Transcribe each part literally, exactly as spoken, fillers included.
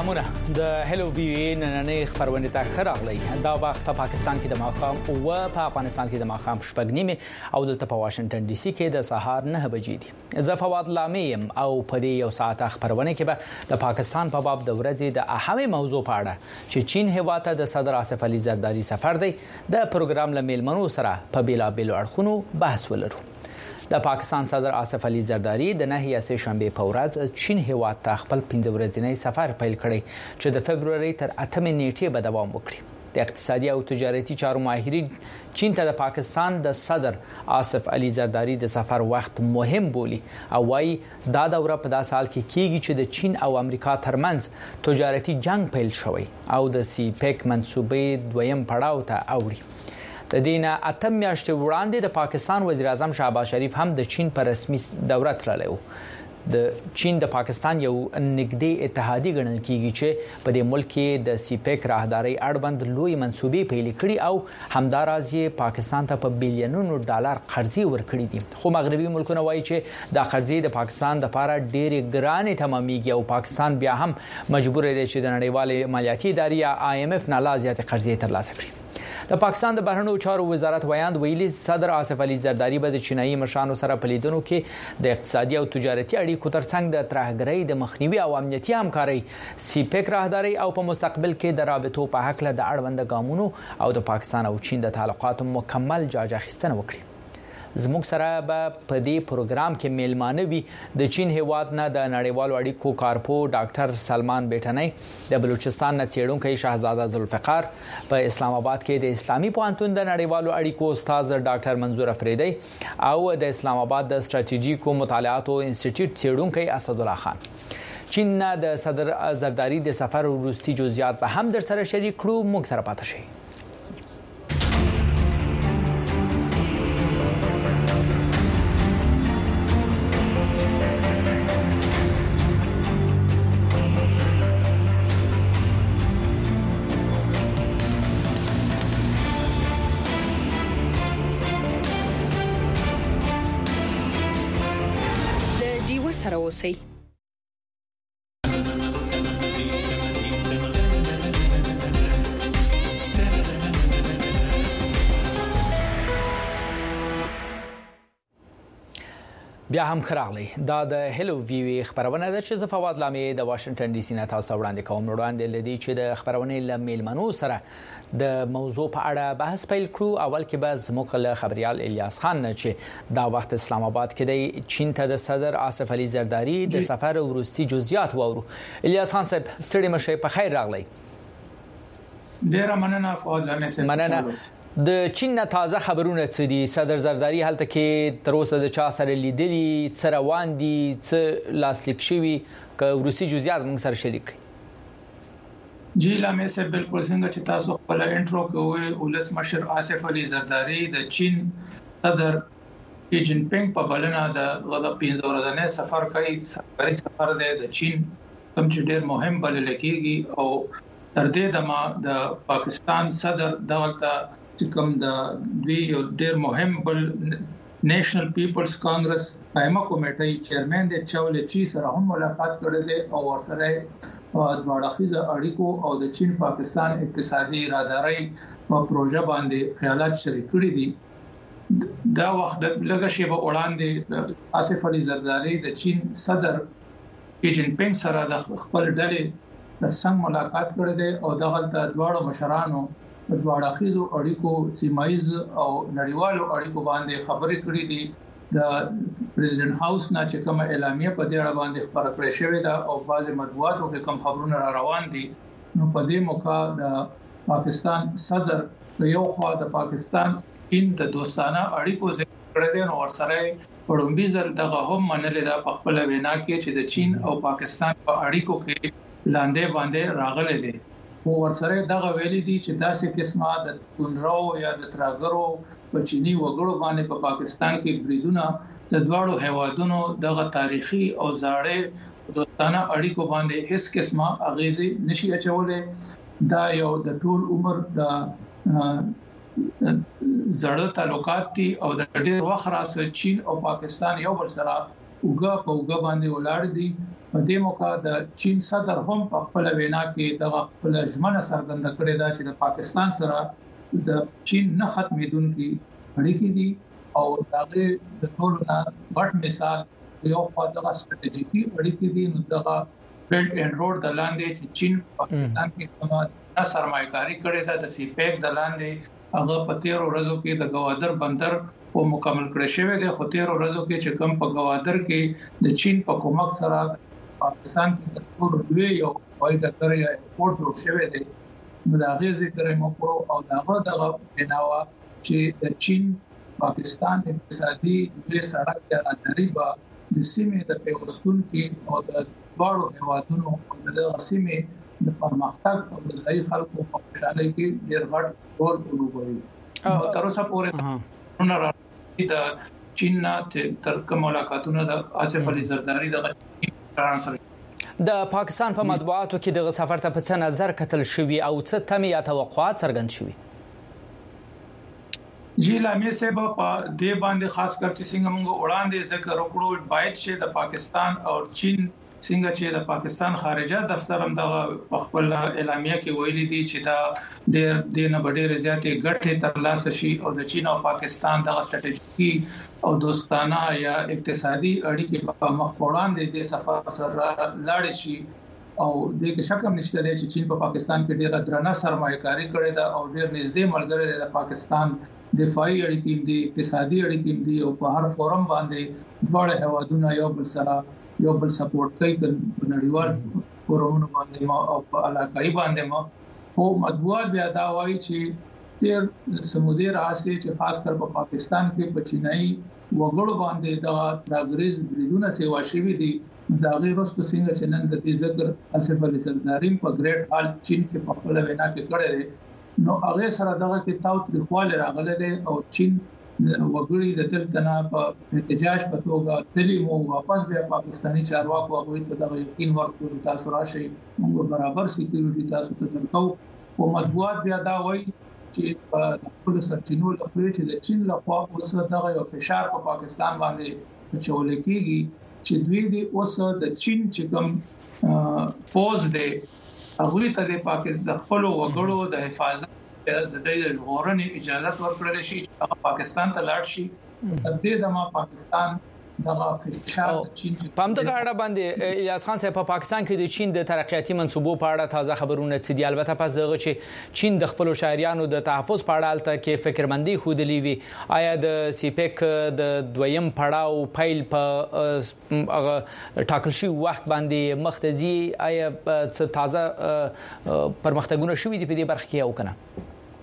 سلامونه د هلو وی نننې خبرونه ته خراغلی دا وخت په پاکستان کې د ماښام او په افغانستان کې د ماښام شپږ نیمه او دلته په واشنگټن ډي سي کې د سهار نه بجې دي زه فواد لامیم او په دې یو ساعت خبرونه کې به د پاکستان په باب د ورځې د اهمه موضوع په اړه چې چین هیواد ته د صدر آصف علي زرداری سفر دی د پروګرام لمیلمنو سره په بیلا بیلو اړخونو بحث ولرو د پاکستان صدر آصف علي زرداری د نهي سه شنبه په ورځ چین هیواد ته خپل پنځه ورځنی سفر پیل کړی چې د فبرवरी تر اتمه نیټې به دوام وکړي د اقتصادي او تجارتي چارو ماهرین چین ته د پاکستان د صدر آصف علي زرداری د سفر وخت مهم بولي او وايي دا دوره په داسې حال کې کیږي چې د چین او امریکا ترمنځ تجارتي جنگ پیل شوی او د سی پیک منسوبې دویم پړاو ته اوړي د دینه اتم میاشتې وړاندې د پاکستان وزیر اعظم شهباز شریف هم د چین په رسمي دوره تللی و د چین د پاکستان یو نږدې اتحادی ګڼل کیږي چې په دې ملک کې د سی پیک راهداري اړوند لوی منسوبې پیل کړي او همداراز یې پاکستان ته په بیلیونونو ډالر قرضې ورکړي دي خو مغربي ملکونه وایي چې د قرضې د پاکستان لپاره ډېرې ګرانې تمامېږي او پاکستان بیا هم مجبور دی چې د نړیوال مالیاتي ادارې آی ایم اف نه لا زیاتې قرضې ترلاسه کړي د پاکستان د بهرنیو چارو وزارت ویاند ویلي صدر آصف علي زرداری به د چینایي مشرانو سره په لیدنو کې د اقتصادي او تجارتي اړیکو ترڅنګ د ترهګرۍ د مخنیوي او امنیتي همکارۍ سی پیک راهداري او په مستقبل کې د رابطو په حق له د اړوند ګامونو او د پاکستان او چین د تعلقاتو مکمل جاج اخیستنه وکړي زموږ سره به په دې پروګرام کې میلمانه وي د چین هیواد نه د نړیوالو اړیکو کارپو ډاکټر سلمان بیٹنی د بلوچستان نه څېړونکی شهزاده ذوالفقار په اسلام آباد کې د اسلامي پوهنتون د نړیوالو اړیکو استاد ډاکټر منظور افریدی او د اسلام آباد د ستراتیژیکو مطالعاتو انسټیټیوټ څېړونکی اسد الله خان چین نه د صدر زرداری د سفر وروستي جزئیات به هم در سره شریک کړو موږ سره پاتې شئ سره اوسئ بیا هم خراغلی دا د هلو وی خبرونه ده چې فواد لامي د واشنگټن ډي سي نه تاسو وړاندې کوم وړاندې لدی چې د خبرونه لمیلمنو سره د موضوع په اړه بحث پیل کړو اول کې به زموږ له خبريال الیاس خان نه چې دا وخت اسلام آباد کې د چین ته د صدر آصف علي زرداری د سفر وروستي جزئیات وورو الیاس خان صاحب ستړي مشه په خیر راغلی ډیر مننه فواد لامي مننه د چین نه تازه خبرونه څه دي صدر زرداری هلته کې تر اوسه د چا سره لیدلي څه روان دي څه لاسلیک شوي که وروستي جزئیات موږ سره شریک جی لامه سه بالکل څنګه چې تاسو خپل انټرو کوی ولس مشر آصف علي زرداری د چین صدر شي جین پینګ په بلنه د پنځه ورځې سفر کوي سفاري سفر دی د چین کوم چې ډیر مهم بلل کېږي او تر دې دمه د پاکستان صدر دغه کوم د دوی یو ډیر مهم بل نېشنل پیپلز کانګرس قائمه کمیټې چیرمن د چاول چی سره هم ملاقات کړې ده او ورسره د اړخیزه اړیکو او د چین پاکستان اقتصادي راهداري او پروژه باندې خیالات شریک کړي دي دا وخت د لږه شی په وړاندې آصف علي زرداری د چین صدر شي جین پینګ سره د خپل ډلې ترڅنګ ملاقات کړې ده او دغه دواړو مشرانو د دواړو اړیکو سیمایز او نړیوالو اړیکو باندې خبرې کړې دي د پریزیدنت هاوس نه چې کوم اعلامیه په دې اړه باندې خبره کړې شوې ده او بعض مطبوعاتو کې کوم خبرونه را روان دي نو په دې موقع د پاکستان صدر یو خوا د پاکستان چین د دوستانه اړیکو ذکر کړی دی نو ورسره وړومبي ځل دغه هم منل ده په خپل وینا کې چې د چین او پاکستان په اړیکو کې لاندې باندې راغلي دي او ورسره دغه ویلي دي چې داسې قسمه د تونرو یا د تراګرو په چینی وګړو باندې په پاکستان کې بریدونه د دواړو هیوادونو دغه تاریخي او زاړه دوستانه اړیکو باندې هیڅ قسمه اغیزه نشي اچولې دا یو د ټول عمر د زړه تعلقات دي او د ډېر وخت راځي چین او پاکستان یو بل سره وګا په وګا باندې ولاړ دي. په دې موقع د چین صدر هم په خپل وینا کې د خپل ژمنه څرګنده کړې ده چې د پاکستان سره د چین نه ختمېدونکي اړیکې دي او دغه د ټولو نه غټ مثال یو خاطر ستراتیژیکي اړیکې دي. نو دغه بیلټ اینډ روډ د لاندې چې چین پاکستان کې کومه سرمایه‌کاري کړې ده د سی پیک د لاندې هغه په تیر ورځو کې د گوادر بندر او مکمل کړی شوی دی. خو تیر ورځو کې چې کوم په گوادر کې د چین په کومک سره پاکستان کې د ټول دوی یو وایي د کړی ایرپورټ جوړ شوی دی. نو دا غي ذکر مو کړو او داغه دغه بناوا چې د چین پاکستان اقتصادي د سړک یا تقریبا د سیمې د پیوستون کې او د بارو هوادونو د سیمې د پرمختګ او د ځای خلکو په خوشاله کې ډیر غټ رول ولوبوي. نو تر اوسه پورې نو راځي د چین نه تر کوم ملاقاتونه د آصف علي زرداری د د پاکستان په مطبوعاتو کې د سفر ته په څه نظر کتل شوی او څه تمه یا توقعات څرګند شوی؟ جی لامې سبب په دې باندې خاص کر چې څنګه موږ وړاندې ذکر وکړو باید چې د پاکستان او چین څنګه چې د پاکستان خارجه دفتر هم د خپل اعلامیه کې ویلي دي چې دا ډېر دینه ډېر زیاتې ګټې ترلاسه شي او د چین او پاکستان د استراتیژیکي او دوستانه یا اقتصادي اړیکې په مخ وړاندې د سفر سره لاړ شي او د کې شک هم نشته چې چین په پاکستان کې ډېر درنه سرمایه‌کاري کړې ده او ډېر نږدې ملګری د پاکستان دفاعي اړیکې دي اقتصادي اړیکې دي او په هر فورم باندې ډېر هوادونه یو بل سره یو بل سپورټ کوي په نړیوال فورمونو باندې او په علاقائی باندې ما او مطبوعات بیا دا وایي چې تیر سمودي راځي چې خاص کر په پاکستان کې په چینایي وګړو باندې دا راګریز بریدونه سیوا شوی دي. دا غیر رستو څنګه چې نن د دې ذکر آصف علي زرداری په ګریټ هال چین کې په خپل وینا کې کړی نو هغه سره دغه کې تاو تاریخواله راغله دي او چین وګړي د دلتنا په احتجاج په توګه تلی مو واپس بیا پاکستانی چارواکو هغه ته د یقین ورکړو چې تاسو راشي موږ برابر سکیورټي تاسو ته درکو. او مطبوعات بیا دا وایي چې په خپل سرچینو لپاره چې د چین لخوا اوس دغه یو فشار په پاکستان باندې چول کېږي چې دوی د اوس د چین چې کوم پوز دی هغه ته د پاکستان خپل وګړو د حفاظت د دې ژغورنې اجازه ورکړل شي چې پاکستان ته لاړ شي. تر دې دمه پاکستان دغه فشار چین په همدغه اړه باندې الیاس خان صاحب په پاکستان کې د چین د ترقیاتي منصوبو په اړه تازه خبرونه څه دي؟ البته پس دغه چې چین د خپل شهريانو د تحفظ په اړه الته کې فکرمندي خودلی وی آیا د سی پیک د دویم پړاو پیل په ټاکل شوی وخت باندې مختزي آیا څه تازه پرمختګونه شوي دي په دې برخه کې او کنه؟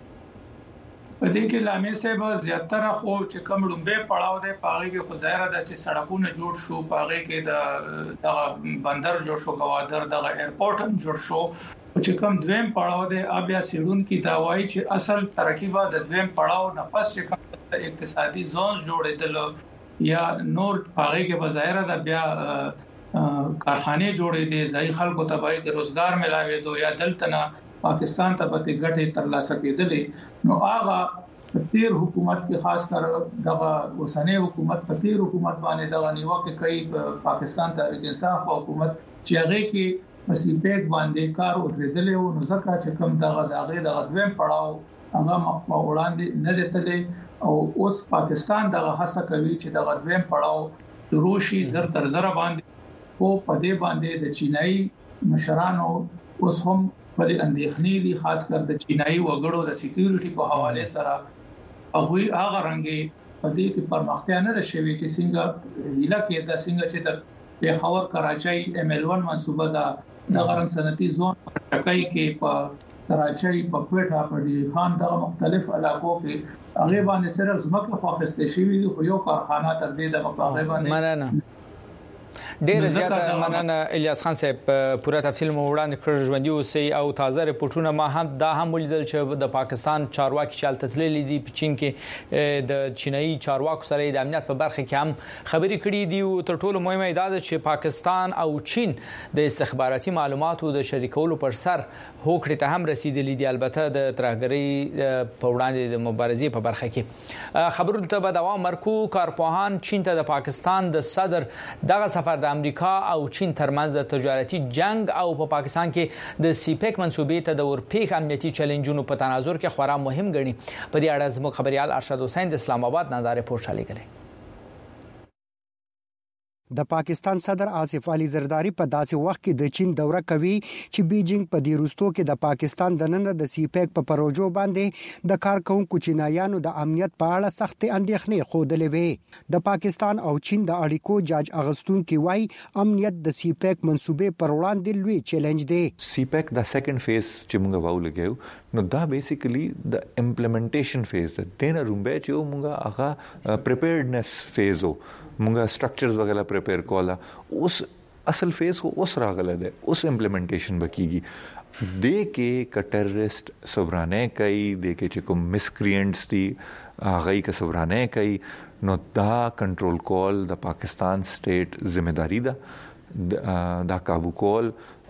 په دې کې لامې صاحب زیاتره خو چې کوم لومبه پړاو دی پاغي کې خو ظاهر ده چې سړکونه جوړ شو پاغي کې د د بندر جوړ شو گوادر د ایرپورټ هم جوړ شو چې کوم دویم پړاو دی بیا سیډون کې داوای چې اصل ترکیبه د دویم پړاو نه پس چې کوم اقتصادي زون جوړېدل یا نور پاغي کې بظاهر ده بیا کارخانه جوړې دي ځای خلکو ته به د روزګار ملاوي دو یا دلتنه پاکستان ته به ګټې ترلاسه کېدلې. نو هغه تیر حکومت کې خاص کر دغه اوسنۍ حکومت په تیر حکومت باندې دغه نیوکه کوي پاکستان ته انصاف او حکومت چې هغه کې مسلې پیک باندې کار ورېدلې او نو ځکه چې کوم دغه دغه د دویم پړاو هغه مخ په وړاندې نه لته او اوس پاکستان دغه هڅه کوي چې دغه دویم پړاو روشي زر تر زر باندې او په دې باندې د چینایي مشرانو اوس هم په اندېښنې دي خاص کر د چینایي وګړو د سکیورټي په حواله سره هغه هغه رنګي په دې کې پرمختیا نه شوي چې څنګه هیله کې د څنګه چې د پیښور کراچۍ ایم ایل ون منصوبه ده د غرن صنعتي زون ټکای کې په کراچۍ په کوټه په دي خان دغه مختلف علاقو کې هغه باندې صرف زمکه خو خسته شوی دی خو یو کارخانه تر دې د مقابله باندې مننه. ډېر زیات مننه الیاس خان صاحب پوره تفصیل مو وړاندې کړ ژوندۍ اوسئ او تازه رپورټونه ما هم دا هم ولیدل چې د پاکستان چارواکي چالت تللي دي په چین کې د چینایي چارواکو سره د امنیت په برخه کې هم خبرې کړې دي او تر ټولو مهمه دا ده چې پاکستان او چین د استخباراتي معلوماتو د شریکولو پر سر هوکړې ته هم رسیدلي دي البته د ترهګرۍ په وړاندې د مبارزې په برخه کې خبرو ته به دوام ورکړو. کارپوهان چین ته د پاکستان د صدر دغه سفر د امریکا او چین ترمنځ د تجارتي جنگ او په پا پاکستان کې د سی پیک منسوبې ته د ورپېښ امنیتي چیلنجونو په تناظر کې خورا مهم ګڼي. په دې اړه زموږ خبريال ارشد حسین د اسلام آباد نه دا رپورټ شالیږي. د پاکستان صدر آصف علي زرداری په داسې وخت کې د چین دوره کوي چې بیجینګ په دې وروستو کې د پاکستان د نن د سی پیک په پروژو باندې د کارکونکو چینایانو د امنیت په اړه سخت اندېښنې خوده لوي. د پاکستان او چین د اړیکو جاج اغستونکو وایي امنیت د سی پیک منسوبې پر وړاندې لوی چیلنج دی. سی پیک د سیکنډ فیز چې موږ واو لګیو نو دا بیسیکلی د امپلیمنټیشن فیز ده. دنه رومبه چې موږ هغه پریپیرډنس فیز وو مونږه سټرکچرز وغیرہ پریپیر کولا اوس اصل فیز خو اوس راغله ده اوس امپلیمنټیشن بکیږي د کې ک ټیرریسټ سورانه کوي د کې چې کوم مسکرینټس دي هغه ک سورانه کوي نو دا کنټرول کول د پاکستان سټیټ ذمہ داری ده دا کابو کول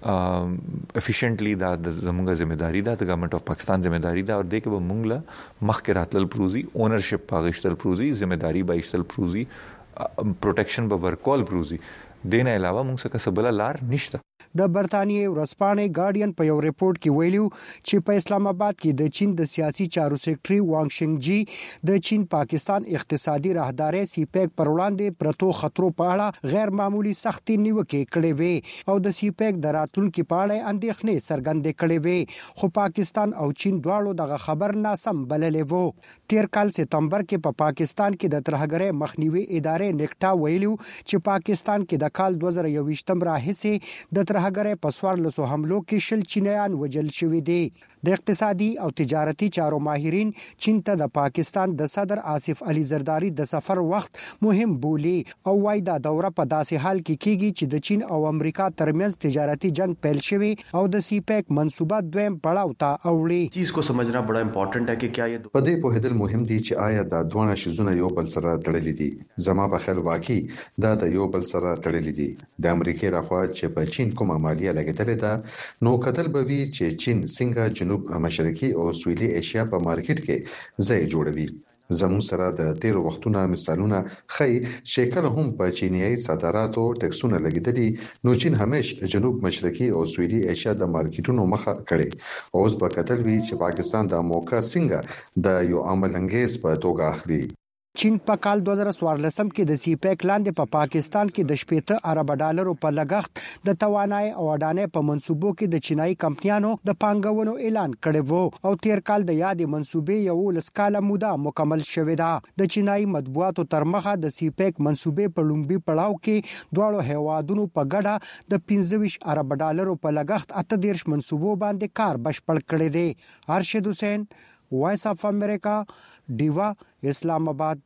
افیشنټلی دا زموږه ذمہ داری ده د ګورنمنت اف پاکستان ذمہ داری ده او د کې به مونږ مخکې راتلل پروزي اونرشپ پاغشتل پروزي ذمہ داری بایشتل پروزي پروټیکشن به ورکول پروزي دینه علاوه موږ څه کسبله لار نشته. د برتانیې ورځپاڼې ګارډین په یو ریپورت کې ویلو چې په اسلام آباد کې د چین د سیاسي چارو سیکرټري وانګ شینګ جی د چین پاکستان اقتصادي راهداري سی پیک پر وړاندې پرتو خطرو په اړه غیر معمولی سختي نیوکې کړې وې او د سی پیک د راتلونکو په اړه اندېښنې څرګندې کړې وې خو پاکستان او چین دواړو دغه خبر ناسم بللې وو. تیر کال سپتمبر کې په پا پاکستان کې د ترهګرۍ مخنیوي ادارې نیکټا ویلو چې پاکستان کې د کال دوه زره یوویشتم راهیسې د ترهګرۍ په څوارلسو حملو کې شل چینایان وژل شوي دي. د اقتصادي او تجارتي چارو ماهرین چین ته د پاکستان د صدر آصف علي زرداری د سفر وخت مهم بولي او وايي دا دوره په داسې حال کې کیږي چې د چین او امریکا ترمنځ تجارتي جنگ پیل شوی او د سی پیک منصوبه دویم پړاو ته اوړي. چیز کو سمجھنا بڑا امپورټنٹ ہے کہ کیا یہ په دې په هدل مهم دي چې آیا دا دوه شیزونه یو بل سره تړلي دي. زما په خیال واقعي دا د یو بل سره تړلي دي. د امریکا راخوا چې په چین کومه مالیه لګیدلې ده نو کتل به وی چې چین څنګه جنوب مشرقي او سویلي ایشیا په مارکیټ کې ځای جوړوي. زموږ سره د تیر وختونو مثالونه خي شکل هم په چینیایي صادراتو ټیکسونه لګیدلي نو چین همیش جنوب مشرقي او سویلي ایشیا د مارکیټونو مخه کړي. اوس په کتل وی چې پاکستان د موقع څنګه د یو عمل انګیز په توګه اخلي. چین په کال دوه زره څوارلسم کې د سی پیک لاندې په پا پاکستان کې د شپږ ارب ډالرو په لګښت د توانای او اډانې په منسوبو کې د چینایي کمپنیانو د پانګونو اعلان کړی وو او تیر کال د یادې منسوبې یو لسکاله موده مکمل شوې ده. د چینایي مطبوعاتو تر مخه د سی پیک منسوبې په لومبي پړاو کې دواړو هیوادونو په ګډه د پنځه ویشت ارب ډالرو په لګښت اته دیرش منسوبو باندې کار بشپړ کړی دی. ارشد حسین وایس اف امریکا ډیوا اسلام آباد.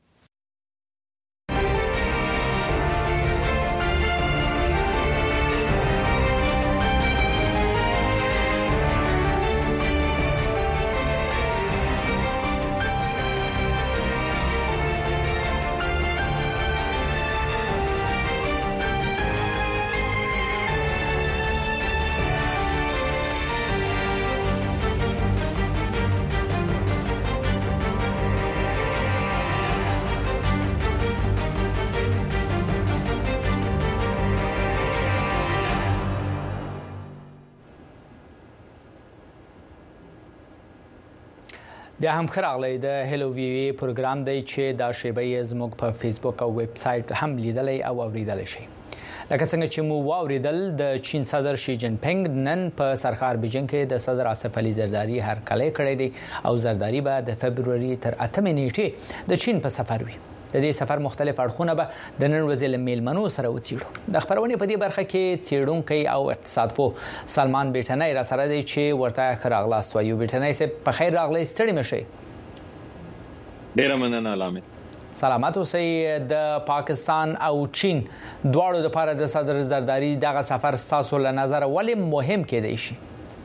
بیا هم خراغلی د هلو وی وی پروګرام دی چې دا شیبه زموږ په فیسبوک او ویب سټ هم لیدلی او اوریدلی شي. لکه څنګه چې مو واوریدل د چین صدر شي جن پینګ نن په سرخار بیجینګ کې د صدر آصف علي زرداری هرکلی کړی دی او زرداری به د فبروري تر اتمې نیټې د چین په سفر وي. د دې سفر مختلف اړخونه به د نن ورځې له میلمنو سره وڅېړو. د خبرونې په دې برخه کې څېړونکی او اقتصاد پوه سلمان بیټنی را سره دی چې ورته ښه راغلاست وایو. بیټنی صاحب په خیر راغلی، ستړي مه شئ. ډېره مننه علامه سلامت اوسئ. د پاکستان او چین دواړو لپاره د صدر زرداری دغه سفر ستاسو له نظر ولې مهم کېدای شي؟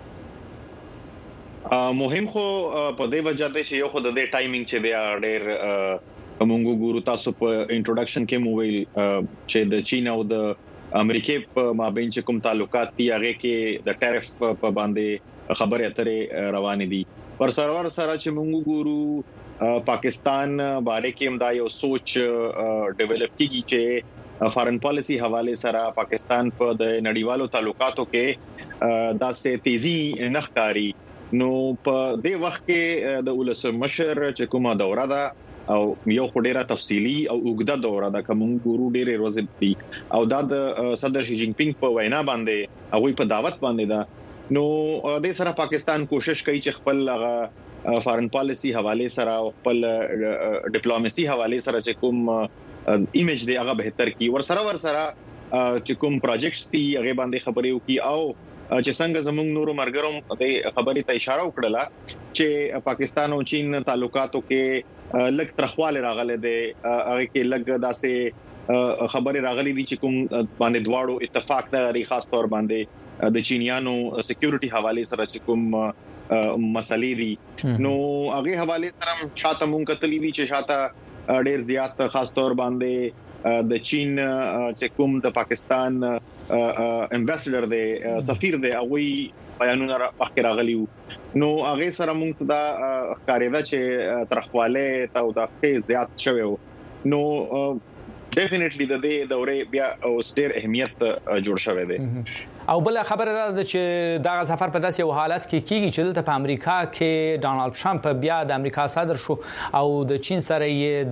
مهم خو په دې وجه ده چې یو خو د دې ټایمینګ چې دی ډېر کومو ګورو تاسو په انټروډکشن کې مو ویل چې د چین او د امریکای په مابین چې کوم تعلقات دي هغه کې د ټیرف په باندې خبرې اترې روانې دي. پر سرور سره چې موږ ګورو پاکستان باندې کې هم دا یو سوچ ډیولپ کیږي چې فارن پالیسی حواله سره پاکستان په د نړیوالو تعلقاتو کې داسې تیزی نخکاری. نو په دې وخت کې د ولسمشر چې کومه دوره ده او یو خډيره تفصيلي او اوږده دوره ده کوم ګورو ډېرې ورځې دي او دا د صدر شي جین پینګ په وینا باندې هغه په دعوت باندې ده. نو د سره پاکستان کوشش کوي چې خپل هغه فارن پالیسی حواله سره او خپل ډیپلوماسي حواله سره چې کوم ایمیج دی هغه بهتر کی ور سره ور سره چې کوم پروجیکټس دي هغه باندې خبرې وکي او چې څنګه زموږ نورو مرګروم د خبرې ته اشاره وکړه چې پاکستان او چین تعلقاتو کې لږ ترخواله راغله ده هغه کې لږ داسې خبرې راغلي دي چې کوم باندې دواړو اتفاق لري خاص تور باندې د چینیانو سکیورټي حواله سره چې کوم مسلې دي. نو هغه حواله سره شاته مونږ کتلی دي چې شاته ډېر زیات خاص تور باندې د چین چې کوم د پاکستان امبیسډر دی سفیر دی هغه بیانونه مخکې راغلي وو. نو هغه سره موږ دا ښکارېده چې ترخواله او د زیات شوی وو. نو ډیفینټلی د دې دورې بیا اوس ډېر اهمیت جوړ شوی دی. او بل خبره ده چې دا سفر په داسې یو حالت کې کیږي چې دلته په امریکا کې ډانلډ ټرمپ بیا د امریکا صدر شو او د چین سره یې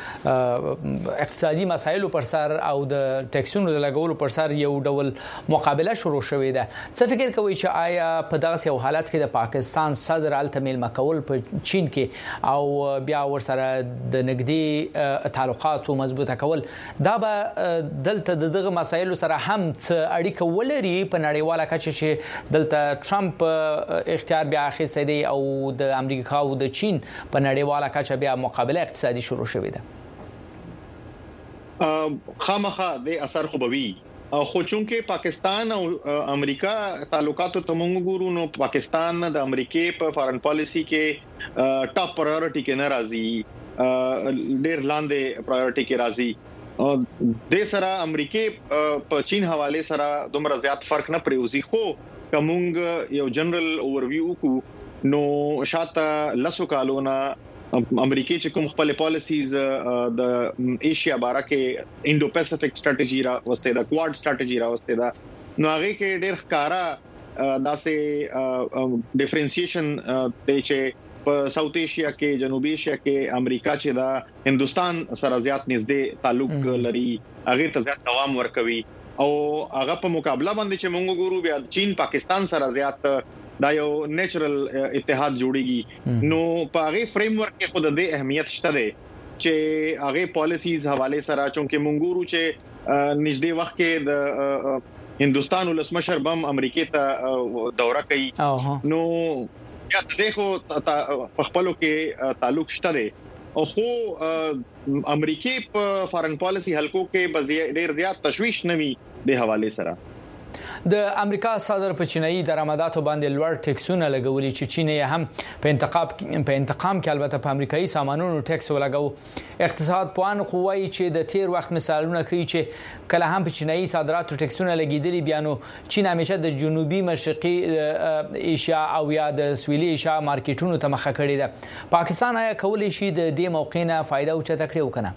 د اقتصادي مسایلو پر سر او د ټیکسونو د لګولو پر سر یو ډول مقابله شروع شوې ده. څه فکر کوئ چې آیا په داسې یو حالت کې د پاکستان صدر الته میلمه کول په چین کې او بیا ور سره د نږدې تعلقاتو مضبوطه کول دا به دلته دغه مسایلو سره هم څه اړیکه ولري په نړیواله کچه چې دلته ټرمپ اختیار بیا اخیستی دی او د امریکا او د چین په نړیواله کچه بیا مقابله اقتصادي شروع شوې ده؟ خامخا د اثر خو به وي خو چونکه پاکستان او امریکا تعلقاتو ته موږ ګورو نو پاکستان د امریکای په فارن پالیسی کې ټاپ پرایورټي کې نه راځي ډېر لاندې پرایورټي کې راځي. د سره امریکای په چین حواله سره دومره زیات فرق نه پریوزي. خو کومګ یو جنرال اوورویو کو نو شاته لسو کالونه امریکای چې کوم خپل پالیسیز د ایشیا باره کې انډو پیسفیک سټریټجی را وسته دا کواد سټریټجی را وسته دا نو هغه کې ډېر ښکارا داسې ډیفرنسیشن د چې په ساوث ایشیا کې جنوبي ایشیا کې امریکا چې دا هندستان سره زیات نږدې تعلق لري هغه ته زیات دوام ورکوي او هغه په مقابله باندې چې موږ ګورو بیا چین پاکستان سره زیات دا یو نیچرل اتحاد جوړیږي. نو په هغه فریم ورک کې خود د اهمیت شته دی چې هغه پالیسیز حواله سره چونکه موږ ګورو چې نږدې وخت کې د هندستان ولسمشر بم امریکای ته دوره کوي. نو یا دغه په خپلو کې تعلق شته دی او خو امریکای په فارن پالیسی حلقو کې ډېر زیات تشویش نه وي د حواله سره. د امریکا صدر په چینایي درآمداتو باندې لوړ ټیکسونه لګولي چې چین یې هم په انتقام په انتقام کې البته په امریکایي سامانونو ټیکس ولګاو. اقتصاد پوهان خو وايي چې د تیر وخت مثالونه ښیي چې کله هم په چینایي صادراتو ټیکسونه لګیدلي بیا نو چین همیشه د جنوبي مشرقي ایشیا او یا د سویلي ایشیا مارکیټونو ته مخه کړې ده. پاکستان آیا کولی شي د دې موقع نه فائدہ اوچته کړي وکنه؟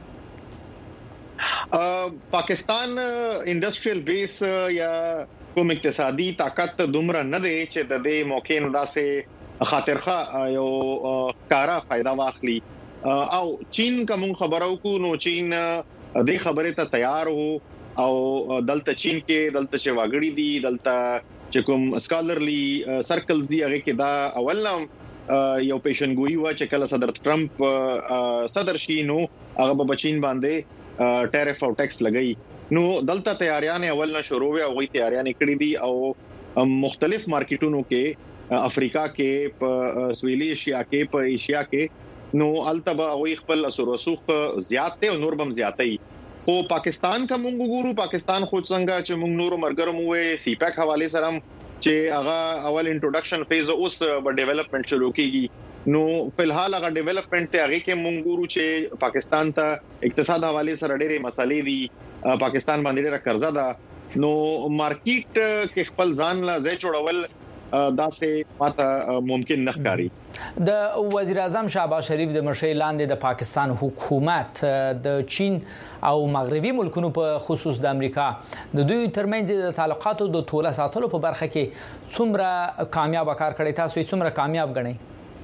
پاکستان انډستریل بیس یا کوم اقتصادي طاقت دومره نه دی چې د دې موقع نه داسې خاطرخه یو کارا فائدہ واخلي او چین کوم خبرو کو نو چین دې خبره ته تیار وو او دلته چین کې دلته چې واګړي دي دلته چې کوم سکالرلی سرکلز دی هغه کې دا اولم یو پیشنګوئی و چې کله صدر ټرمپ صدر شي نو هغه په چین باندې ټیرف او ټیکس لګئی. نو دلته تیاریان اول نه شروع وي او غوي تیاریان کړې دي او مختلف مارکیټونو کې افریقا کې په سویلي ایشیا کې په ایشیا کې نو التبا او خپل اثر رسوخ زیات ته او نور بم زیاتې او پاکستان کا مونږ ګورو پاکستان خود څنګه چې مونږ نور مرګرم وې سی پیک حواله سره چې هغه اول انټروډکشن فیز اوس په ډیولپمنٹ شروع کیږي نو په الحال هغه ډیولپمنٹ ته هغه کې مونږ ګورو چې پاکستان ته اقتصاد حواله سره ډېرې مسلې دي پاکستان باندې ډېر قرضه ده نو مارکیټ کې خپل ځان لا ځای جوړول دا سه ماته ممکن نه ښکاري د وزیر اعظم شهباز شریف د مشرۍ لاندې د پاکستان حکومت د چین او مغربي ملکونو په خصوص د امریکا د دوی ترمنځ د تعلقاتو د توله ساتلو په برخه کې څومره کامیاب کار کړی تاسو یې څومره کامیاب غنئ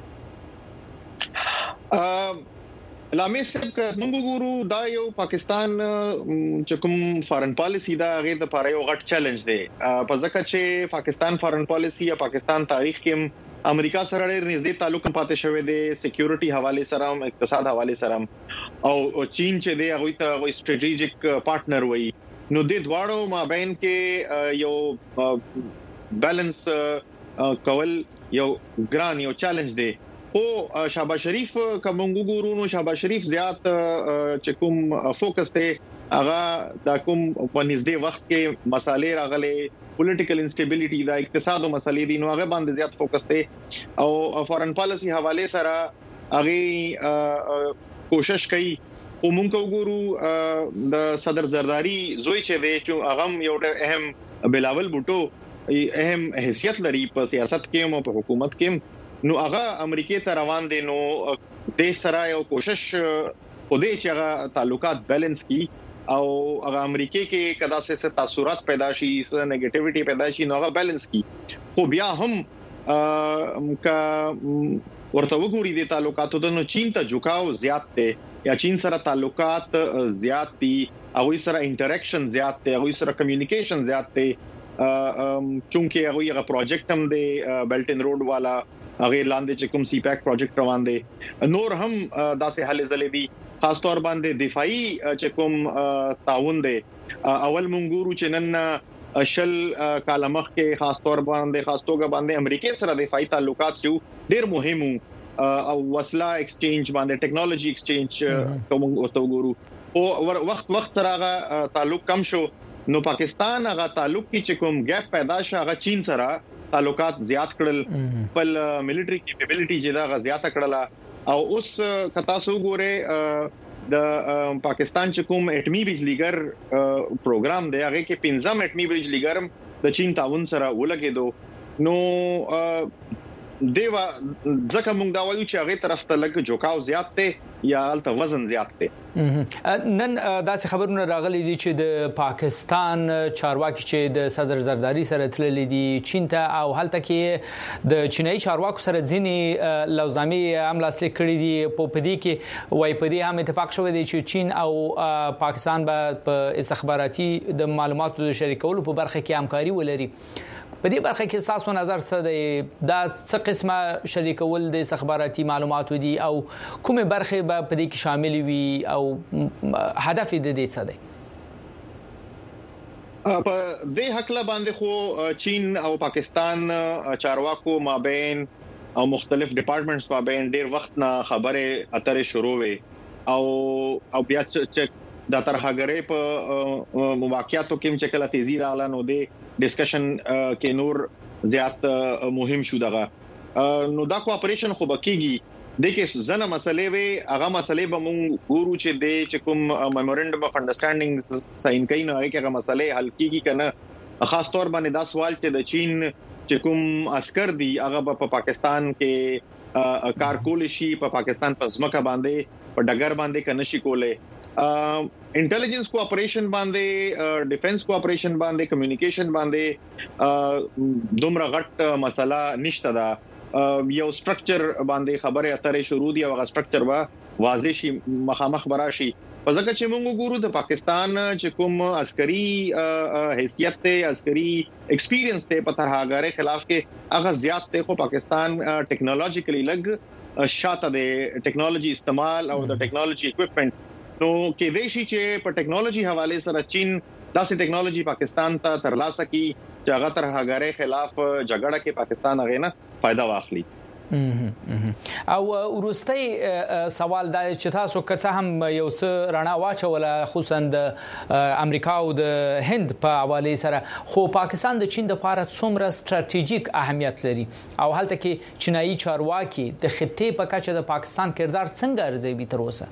لامې سب که موږ ګورو دا یو پاکستان چې کوم فارن پالیسی دا غیر د پاره یو غټ چیلنج دی په ځکه چې پاکستان فارن پالیسی یا پاکستان تاریخ کې امریکا سره ډېر نږدې تعلق پاتې شوی دی سکیورټي حواله سره اقتصاد حواله سره او چین چې دی هغه ته غوي سټریټیجیک پارټنر وایي نو د دواړو مابین کې یو بیلانس کول یو ګران یو چیلنج دی او شهباز شریف کوم ګورو نو شهباز شریف زیات چې کوم فوکس ته هغه د کوم په نږدې وخت کې مسالې راغلي پولیټیکل انسټیبিলিټي دا اقتصادي مسلې دي نو هغه باندې زیات فوکس ته او فارن پالیسی حواله سره هغه کوشش کوي او موږ وګورو د صدر زرداری زوی چې دی چې هغه یو ډېر اهم بلاول بوټو اهم حیثیت لري په سیاست کې او په حکومت کې نو هغه امریکای ته روان دي نو د سره یو کوشش خوده چې هغه تعلقات بیلانس کی او هغه امریکای کې کدا څه تاثیرات پیدا شي څه نیگیټیویټي پیدا شي نو هغه بیلانس کی خو بیا هم کا ورته وګوري د تعلقاتو د نو چین ته جوکاو زیات دی یا چین سره تعلقات زیات دي او سره انټریکشن زیات دی او سره کمیونیکیشن زیات دی چونکه هغه یو پروجیکټ هم دی بیلټ ان روډ والا هغه لاندې چې کوم سی پیک پروجیکټ روان دي نور هم داسې حل زلې دي خاص طور باندې دفاعي چې کوم تعاون دي اول مونږ چې نن شل کالمخ کې خاص طور باندې خاص توګه باندې امریکای سره دفاعي تعلقات شو ډېر مهم او وسله ایکسچینج باندې ټیکنالوژي ایکسچینج کوم ورته ګورو او وخت وخت راغه تعلق کم شو نو پاکستان هغه تعلق کې چې کوم ګیپ پیدا شو هغه چین سره تعلقات زیات کړل خپل ملټری کیپیبিলিټي چې دا زیاته کړله او اوس کتا سو ګوره د پاکستان چې کوم اټمی بجلیګر پروګرام دی هغه کې پنځم اټمی بجلیګر د چین تعاون سره ولګېدو نو دیوا ځکه موږ دا وایو چې هغه طرف ته لګ جوکاو زیات ته یا الته وزن زیات ته نن داسې خبرونه راغلي دي چې د پاکستان چارواکي چې د صدر زرداری سره تللي دي چین ته او هلته کې د چینایي چارواکو سره ځینی لوزامي عمل اصلي کړی دي په پدې کې وای پدې هم اتفاق شوی دی چې چین او پاکستان به په استخباراتي د معلوماتو د شریکولو په برخه کې همکاري ولري په دې برخه کې تاسو نظر څه دی دا څه قسمه شریکول د استخباراتي معلوماتو دي او کومه برخه به په دې کې شامل وي او هدف د دې څه دی په دې حقله باندې خو چین او پاکستان چارواکو مابین او مختلف ډپارټمنټس مابین ډیر وخت نه خبره اترې شروع وي او او بیا چې د ترهګرې په مواقعاتو کې چې کله تیزی رااله نو د ډسکشن کې نور زیات مهم شو دغه نو دا کوآپریشن خو بکیږي د کې زنه مسلې وي هغه مسلې به مونږ ګورو چې د چې کوم میمورندم اف انډرستانډینګ ساين کین نو هغه مسلې حل کیږي کنه خاص طور باندې دا سوال چې د چین چې کوم عسكر دي هغه په پا پاکستان کې کار کول شي په پاکستان په ځمکه باندې په ډګر باندې کنه شي کوله انټيليجنس کوآپریشن باندې ډیفنس کوآپریشن باندې کمیونیکیشن باندې دومره غټ مسله نشته دا یو سټرکچر باندې خبره اترې شروع دي او هغه سټرکچر به واضح شي مخامخ براشي په ځکه چې موږ ګورو د پاکستان چې کوم عسکري حیثیت ته عسکري ایکسپیرینس ته په ترهګرۍ خلاف کې هغه زیات ته خو پاکستان ټیکنالوژیکلی لګ شاته د ټیکنالوژي استعمال او د ټیکنالوژي اکوپمنٹ نو کې ویشي چې په ټیکنالوژي حواله سره چین داسې ټیکنالوژي پاکستان ته ترلاسه کی چې هغه ترهګرۍ خلاف جګړه کې پاکستان هغه نه فائدہ واخلي او ورستي سوال دا چې تاسو که هم یو څه رڼا واچوله خصوصا د امریکا او د هند په حواله سره خو پاکستان د چین د لپاره څومره ستراتیژیک اهمیت لري او هلته کې چینایي چارواکي د خطې په کچه د پاکستان کردار څنګه ارزوي تر اوسه؟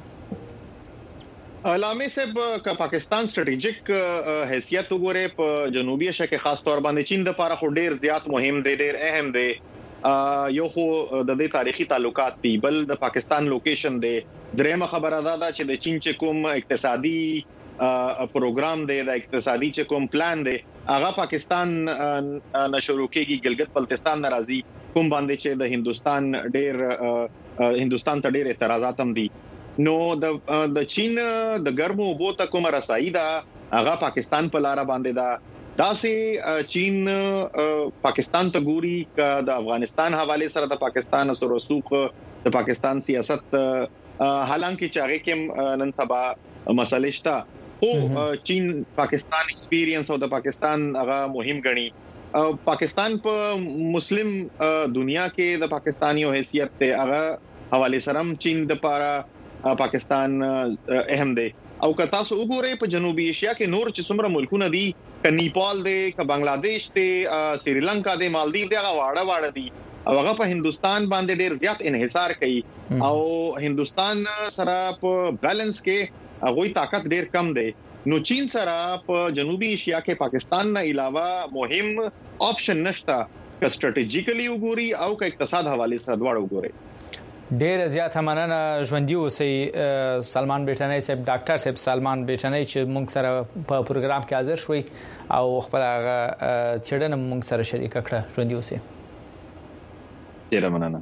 علامه صاحب کا پاکستان ستراتیژیک حیثیت وګوره په جنوبي ایشیا کې خاص تور باندې چین د لپاره خو ډیر زیات مهم دی، ډیر اهم دی. یو خو د دې تاریخي تعلقات دی، بل د پاکستان لوکیشن دی. درېمه خبره دا ده چې د چین چې کوم اقتصادي پروګرام دی، د اقتصادي چې کوم پلان دی، هغه پاکستان نشورو کېږي ګلګت بلتستان ناراضي کوم باندې چې د هندستان ډېر هندستان ته ډېر اعتراضات هم دي. نو د د چین د ګرمو اوبو ته کوم رسایي ده هغه پاکستان په لار باندې ده. دا سه چین پاکستان ته ګوري ک د افغانستان حواله سره د پاکستان سره رسوخ د پاکستان سیاست حالانکه چاغه کې نن سبا مسلې شته، خو چین پاکستان ایکسپیرینس او د پاکستان هغه مهم غني. پاکستان په مسلم دنیا کې د پاکستانیو حیثیت ته هغه حواله سره چین د لپاره پاکستان اهم دی. او که تاسو وګورئ په جنوبي ایشیا کې نور چې څومره ملکونه دي، ک نیپال دی، ک بنگلاديش دی، سریلانکا دی، مالدیو دی، هغه واړه واړه دي او هغه په هندستان باندې ډیر زیات انحصار کوي او هندستان سره په بیلانس کې هغه طاقت ډیر کم دی. نو چین سره په جنوبي ایشیا کې پاکستان نه علاوه مهم آپشن نشته ک ستراتیژیکلی وګوري او ک اقتصاد حواله سره دواړه وګوري. ډیر زیات مننه ژوندۍ اوسئ سلمان بیٹنی صاحب، ډاکټر صاحب سلمان بیٹنی چې موږ سره په پروګرام کې حاضر شوي او خپل هغه چړنه موږ سره شریک کړه. ژوندۍ اوسئ. ډیر مننه.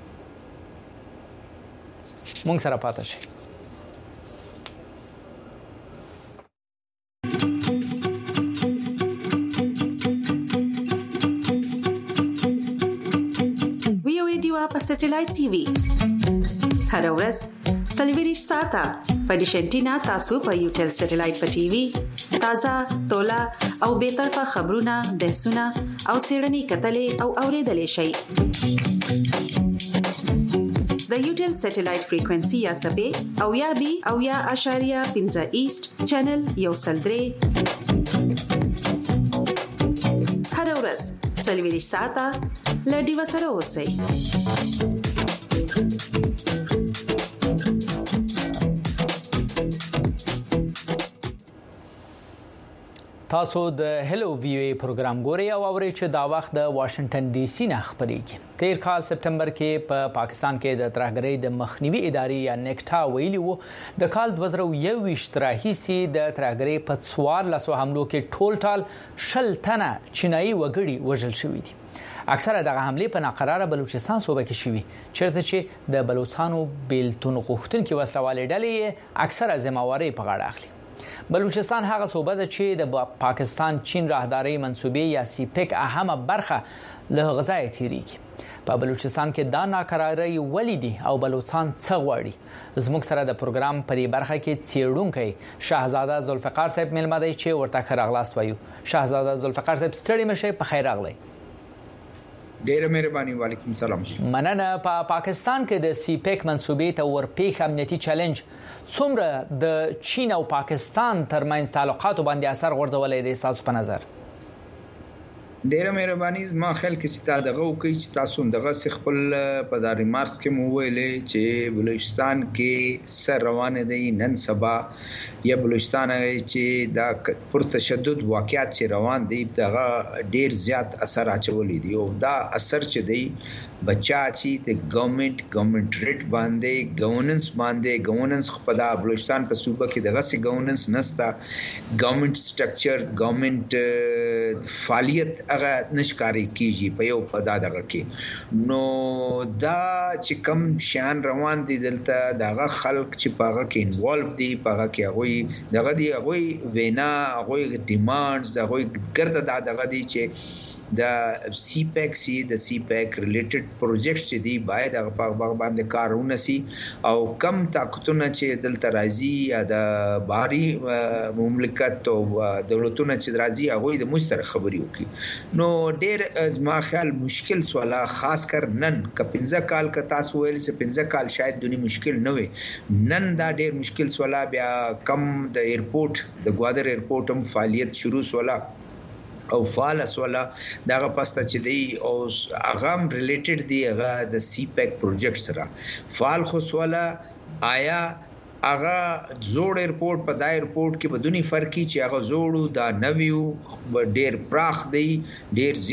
موږ سره پاتې شئ. په سټلایټ ټي وي هر ورځ سلویریش ساته په ډیشنټینا تاسو په یوټل سټلایټ په ټي وي تازه تولا او به طرفه خبرونه بحثونه او سیړنی کتلې او اوریدلې شي. د یوټل سټلایټ فریکوئنسي یا سبې او یا بي او یا اشاریه پنځه ایست چینل یو سلدري هر ورځ سلویریش ساته لډي وسره اوسئ. تاسو د هلو وی او پروګرام ګورئ او اورئ چې دا وخت د واشنگټن ډي سي نه خبرېږي. تیر کال سپتمبر کې په پا پاکستان کې د ترهګرۍ د مخنیوي ادارې یا نیکټا ویلي وو د کال دوه زره یو ویشت راهیسې د ترهګرۍ په څوارلسو حملو کې ټول ټال شل تنه چینایي وګړي وژل شوي دي. اکثره دغه حملې په ناقراره بلوچستان صوبه کې شوي چیرته چې د بلوچستانو بیلتون غوښتونکي وسلوالې ډلې اکثره ذمہواری په غاړه اخلي. بلوچستان هغه صوبه ده چې د پاکستان چین راهداري منسوبې یا سی پیک اهمه برخه له غځای تیریږي. په بلوچستان کې دا ناقراری ولیدي او بلوچستان څه غواړي. زموږ سره د پروګرام پرې برخه کې څېړونکی شاهزاده ذوالفقار صاحب ملما دی چې ورته خراغلاس وایو. شاهزاده ذوالفقار صاحب ستړي مشه په خیر راغلی. ډیره مهرباني. وعلیکم سلام. مننه. په پا پاکستان کې د سی پیک منسوبې ته ورپېښ امنیتي چیلنج څومره د چین او پاکستان ترمنځ تعلقاتو باندې اثر غورځولې دی تاسو په نظر؟ ډیره مهرباني. ما خیال کې چې تا دغه وکړي چې تاسو دغه خپل په داري مارس کې مو ویلې چې بلوچستان کې سر روان دي نن سبا یا بلوچستان چې دا پر تشدد واقعیت چې روان دي دغه ډیر زیات اثر اچولې دي او دا اثر چې دی بچا چې د ګورنمنت ګورنمنت ریټ باندې ګورننس باندې ګورننس خپل د بلوچستان په صوبه کې دغه سي ګورننس نستا ګورنمنت سټرکچر ګورنمنت فعالیت هغه نشکاري کیږي په یو په دغه کې. نو دا چې کم شان روان دي دلته دغه خلک چې پاغه کې انوالو دي پاغه کې هغه دغه دی هغه وینا هغه ډیمانډز هغه ګرد دغه دی چې د سی پیک سی د سی پیک ریلیټډ پروجیکټس چې دی باید هغه په باندې کارونه سي او کم طاقتونه چې دلته راځي یا د بهري مملکت او دولتونه چې راځي هغه د مشترک خبري وکي نو ډېر زما خیال مشکل سواله خاص کر نن ک پنځه کال ک تاسو ویل چې پنځه کال شاید دونی مشکل نه وي نن دا ډېر مشکل سواله بیا کم د ایرپورټ د ګوادر ایرپورټ هم فعالیت شروع سواله او فعال سواله دغه پسته چې دی او اغام ریلیټډ دی هغه د سی پیک پروجیکټ سره فعال خو سواله آیا هغه زوړ ایرپورټ په دا ایرپورټ کې بدونی فرقي چې هغه زوړو دا نویو ډېر پراخ دی ډېر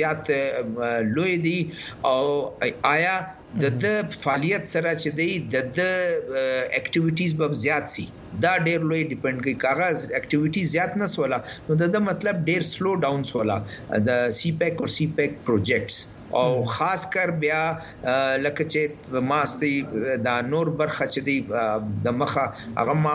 زیات لوی دی او آیا د د فعالیت سره چې دی د د اکټیویټیز به زیات سي دا ډېر لوی ډیپند کوي کاغذ اکټیویټی زیات نه سواله نو د مطلب ډېر سلو ډاون سواله د سی پیک او سی پیک پروجیکټس او خاص کر بیا لکه چې ماستي دا نور برخه چې دی د مخه هغه ما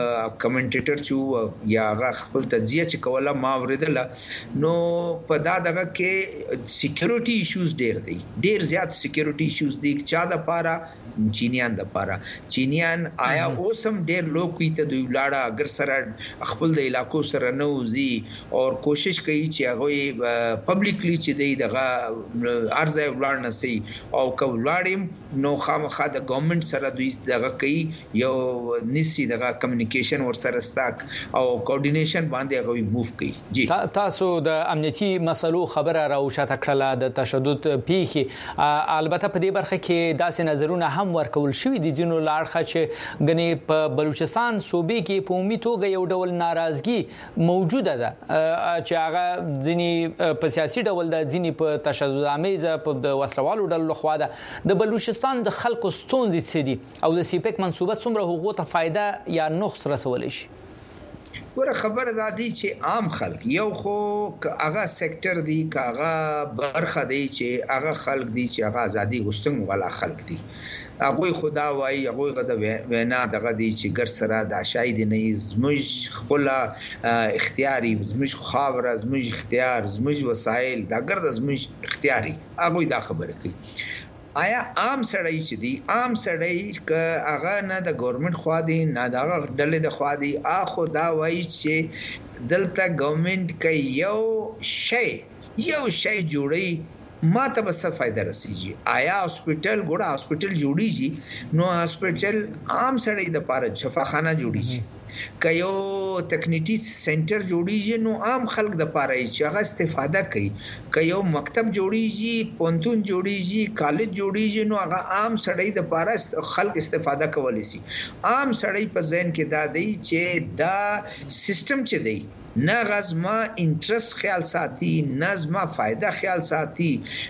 کمنټیټر چې یا هغه خپل تجزیه چې کوله ما ورېدله نو په دا دغه کې سکیورټي ایشوز ډېر دي ډېر زیات سکیورټي ایشوز دي چا د پاره چینیان د پاره چینیان آیا اوسم ډېر لوک وي ته دوی لاړه اگر سره خپل د علاقو سره نوځي او کوشش کوي چې هغه پبلکلی چې دی دغه ارزه ولاړ نسی او کولاړم نو خامخا د ګورنمنت سره دوی دغه کوي یو نسی دغه کمیونیکیشن ور سره ستاک او کوارډینیشن باندې غوي موف کوي جی تاسو د امنیتي مسلو خبره راوښته کړله د تشدد پیخي البته په دې برخه کې داسې نظرونه هم ورکول شوې دي ځینو لاړخه چې غني په بلوچستان صوبې کې په عمومي توګه یو ډول ناراضګي موجوده ده چې هغه ځینی په سیاسي ډول د ځینی په تشدد عامه په د وسلوالو ډلو خوا ده د بلوچستان د خلکو ستونزې څه دي او د سیپک منصوبه څومره حقوق ته فائدہ یا نقص رسولای شي ګوره خبره ده چې عام خلک یو خو هغه سېکټر دی هغه برخه دی چې هغه خلک دی چې هغه ازادي غوښتنه ولا خلک دي هغه خدا وای هغه غدا وینا دغه دی چې ګر سره د شاید نه زموږ خپل اختیاري زموږ خاور زموږ اختیار زموږ وسایل دا ګر د زموږ اختیاري هغه دا خبره کوي آیا عام سړی چې دی عام سړی ک هغه نه د ګورنمنت خوا دی نه د ډلې د خوا دی اخو دا وای چې دلته ګورنمنت کوي یو شی یو شی جوړي ما ته څه فائدہ رسیږي آیا هاسپټل ګوره هاسپټل جوړیږي نو هاسپټل عام سړی د پاره شفاخانه جوړیږي کيو تکنیکی سنټر جوړیږي نو عام خلک د پاره چې هغه استفاده کوي کيو مکتب جوړیږي پونتون جوړیږي کالج جوړیږي نو هغه عام سړی د پاره خلک استفاده کولی شي عام سړی په ذهن کې دا دی چې دا سیستم چې دی نه غزما انټرست خیال ساتي نظم فائدہ خیال ساتي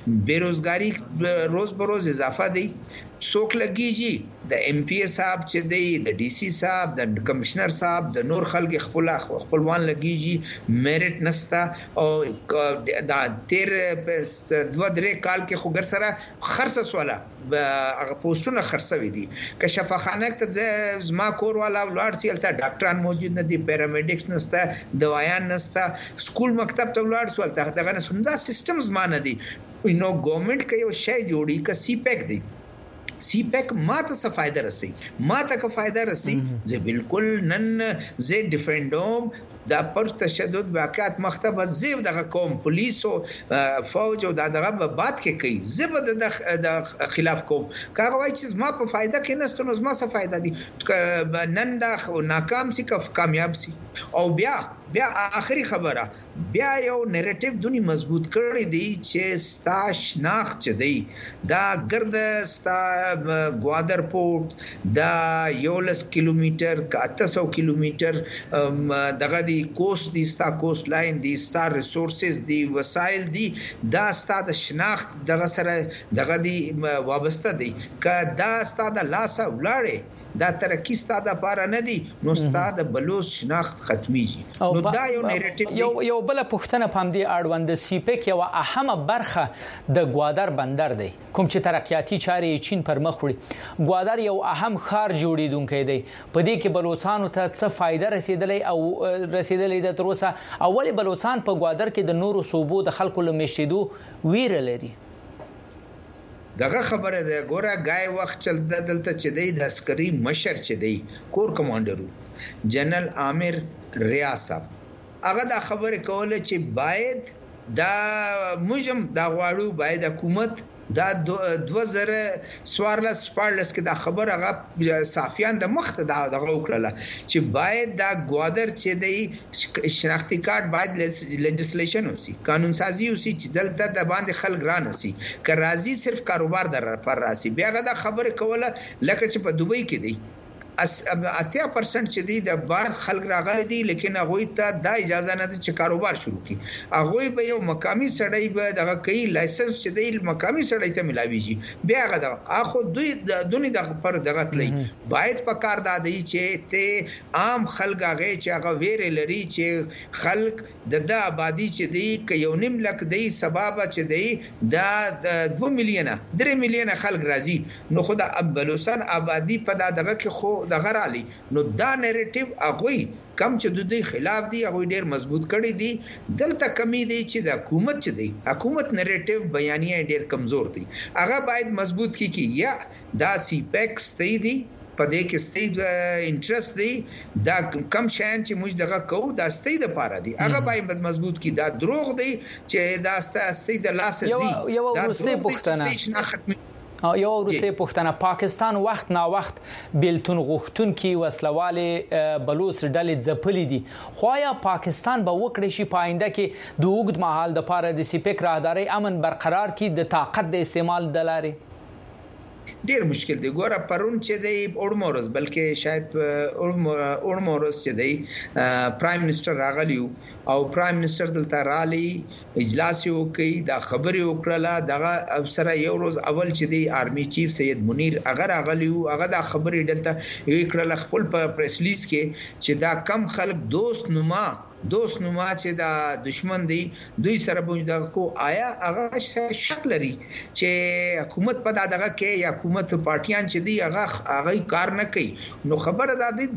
بیروزګاری روز بروز اضافه دی څوک لګیږي د ایم پی صاحب چې دی د ډي سي صاحب د کمشنر صاحب د نور خلک خپل خپلوان لګیږي میرټ نستا او دا تیر په دوه درې کال کې خو ګر سره خرڅ سواله هغه پوسټونه خرڅوي دي که شفاخانه ته زما کور والا ولر سیلته ډاکټران موجود نه دي پیرامیډیکس نستا دوايان نستا سکول مکتب ته ولر سوالته دغه نه سندا سیستم زمانه دي نو ګورنمنت کې یو شی جوړي ک سی پیک دی سی پیک ماته څه فائدہ رسي ماته کا فائدہ رسي زه بالکل نن زه ډیفرندوم دا پر تشدد واقعات مختبه زیو دغه قوم پولیس او فوج او دغه بات کې کوي زبر د خلاف کوم کاروای چې ما په فائدہ کې نستو نو ما څه فائدہ دي نن دا ناکام سي که کامیاب سي او بیا بیا آخري خبره بیا یو نریټیو دونی مضبوط کړی دی چې ستا شناخت چي دی دا ګرد ستا ګوادر پورت دا یولس کیلومتر کا اته سو کیلومتر دغه دی کوست دی ستا کوست لاین دی ستا ریسورسز دی وسایل دی دا ستا د شناخت دغه سره دغه دی وابسته دی که دا ستا د لاسه ولاړې دا ترقی ستاده لپاره نه دی نو ستاده بلوچ شناخت ختميږي نو دا یو نیریټیو یو یو بل پښتنه پام دی اړوند سیپک یو اهمه برخه د ګوادر بندر دی کوم چې ترقیاتی چارې چین پر مخ وړي ګوادر یو اهم ښار جوړیدونکی دی په دې کې بلوچستان ته څه فائدہ رسیدلې او رسیدلې د تروسه اول بلوچستان په ګوادر کې د نورو صوبو د خلکو لمشیدو ویره لري دغه خبره ده ګوره غای وخت چل دلته چې د عسکري مشر چې دی کور کمانډرو جنرال عامر ریاض صاحب هغه دا خبره کوله چې باید دا موجم دا غواړو باید حکومت دا دوه زره سوارلس پارلس کې دا خبر هغه صافیان د مخ ته دا دغه وکړه چې باید دا ګوادر چې د شناختی کارت باید لیجسلیشن وسی قانون سازی وسی چې دلته د باندې خلک رانه سي که راضي صرف کاروبار در پر راسي بیا دا خبره کوله لکه چې په دوبۍ کې دی اتیا پرسنٹ چې دی د بار خلک راغلي دي لیکن هغه ته دا اجازه نه ده چې کاروبار شروع کړي هغه به یو مقامی سړی به دغه کوي لایسنس چې دی مقامی سړی ته ملاويږي بیا هغه اخو دوی د دونی د پر دغه تلی باید په کار دادی چې ته عام خلک هغه چې هغه ویره لري چې خلک د د آبادی چې دی ک یو نیم لک دی سبب چې دی دا دوه میلیونه درې میلیونه خلک راځي نو خو د بلوچستان آبادی په دغه کې خو د غرالي نو دا نیریټیو هغه کم چې د دوی خلاف دی هغه ډیر مضبوط کړي دي دلته کمی دی چې د حکومت چې دی حکومت نیریټیو بیانیه ډیر کمزور دي هغه باید مضبوط کی کی یا دا سی پیکس دی دی په دې کې ستې انټرست دی دا کم شان چې موږ دغه کوو دا ستې د پاره دی هغه باید مضبوط کی دا دروغ دی چې دا ستې د لاس زی دا ستې پښتنه یو روسي پښتنه پاکستان وخت نا وخت بیلتون غوښتون کې وسلواله بلوچ ډلې ځپلې دي خو یا پاکستان به وکړي شي پاینده کې د وګد مهال د پاره د سیپک راهداري امن برقرار کی د طاقت د استعمال دلاري ډیر مشکل دی ګوره پرون چې دی اورمورز بلکې شاید اورمورز چې دی پرایم منسٹر راغلیو او پرایم منسٹر دلته رالی اجلاس یو کوي دا خبرې وکړه دغه افسر یو روز اول چې دی آرمی چیف سید منیر اگر راغلیو هغه دا خبرې دلته وکړه خپل په پریس ریلیز کې چې دا کم خلک دوست نما دوست نما چې دا دشمن دی دوی سره بوج دغه کو آیا هغه شک لري چې حکومت په دغه کې یا حکومت پارټیان چې دی هغه هغه کار نه کوي نو خبره ده د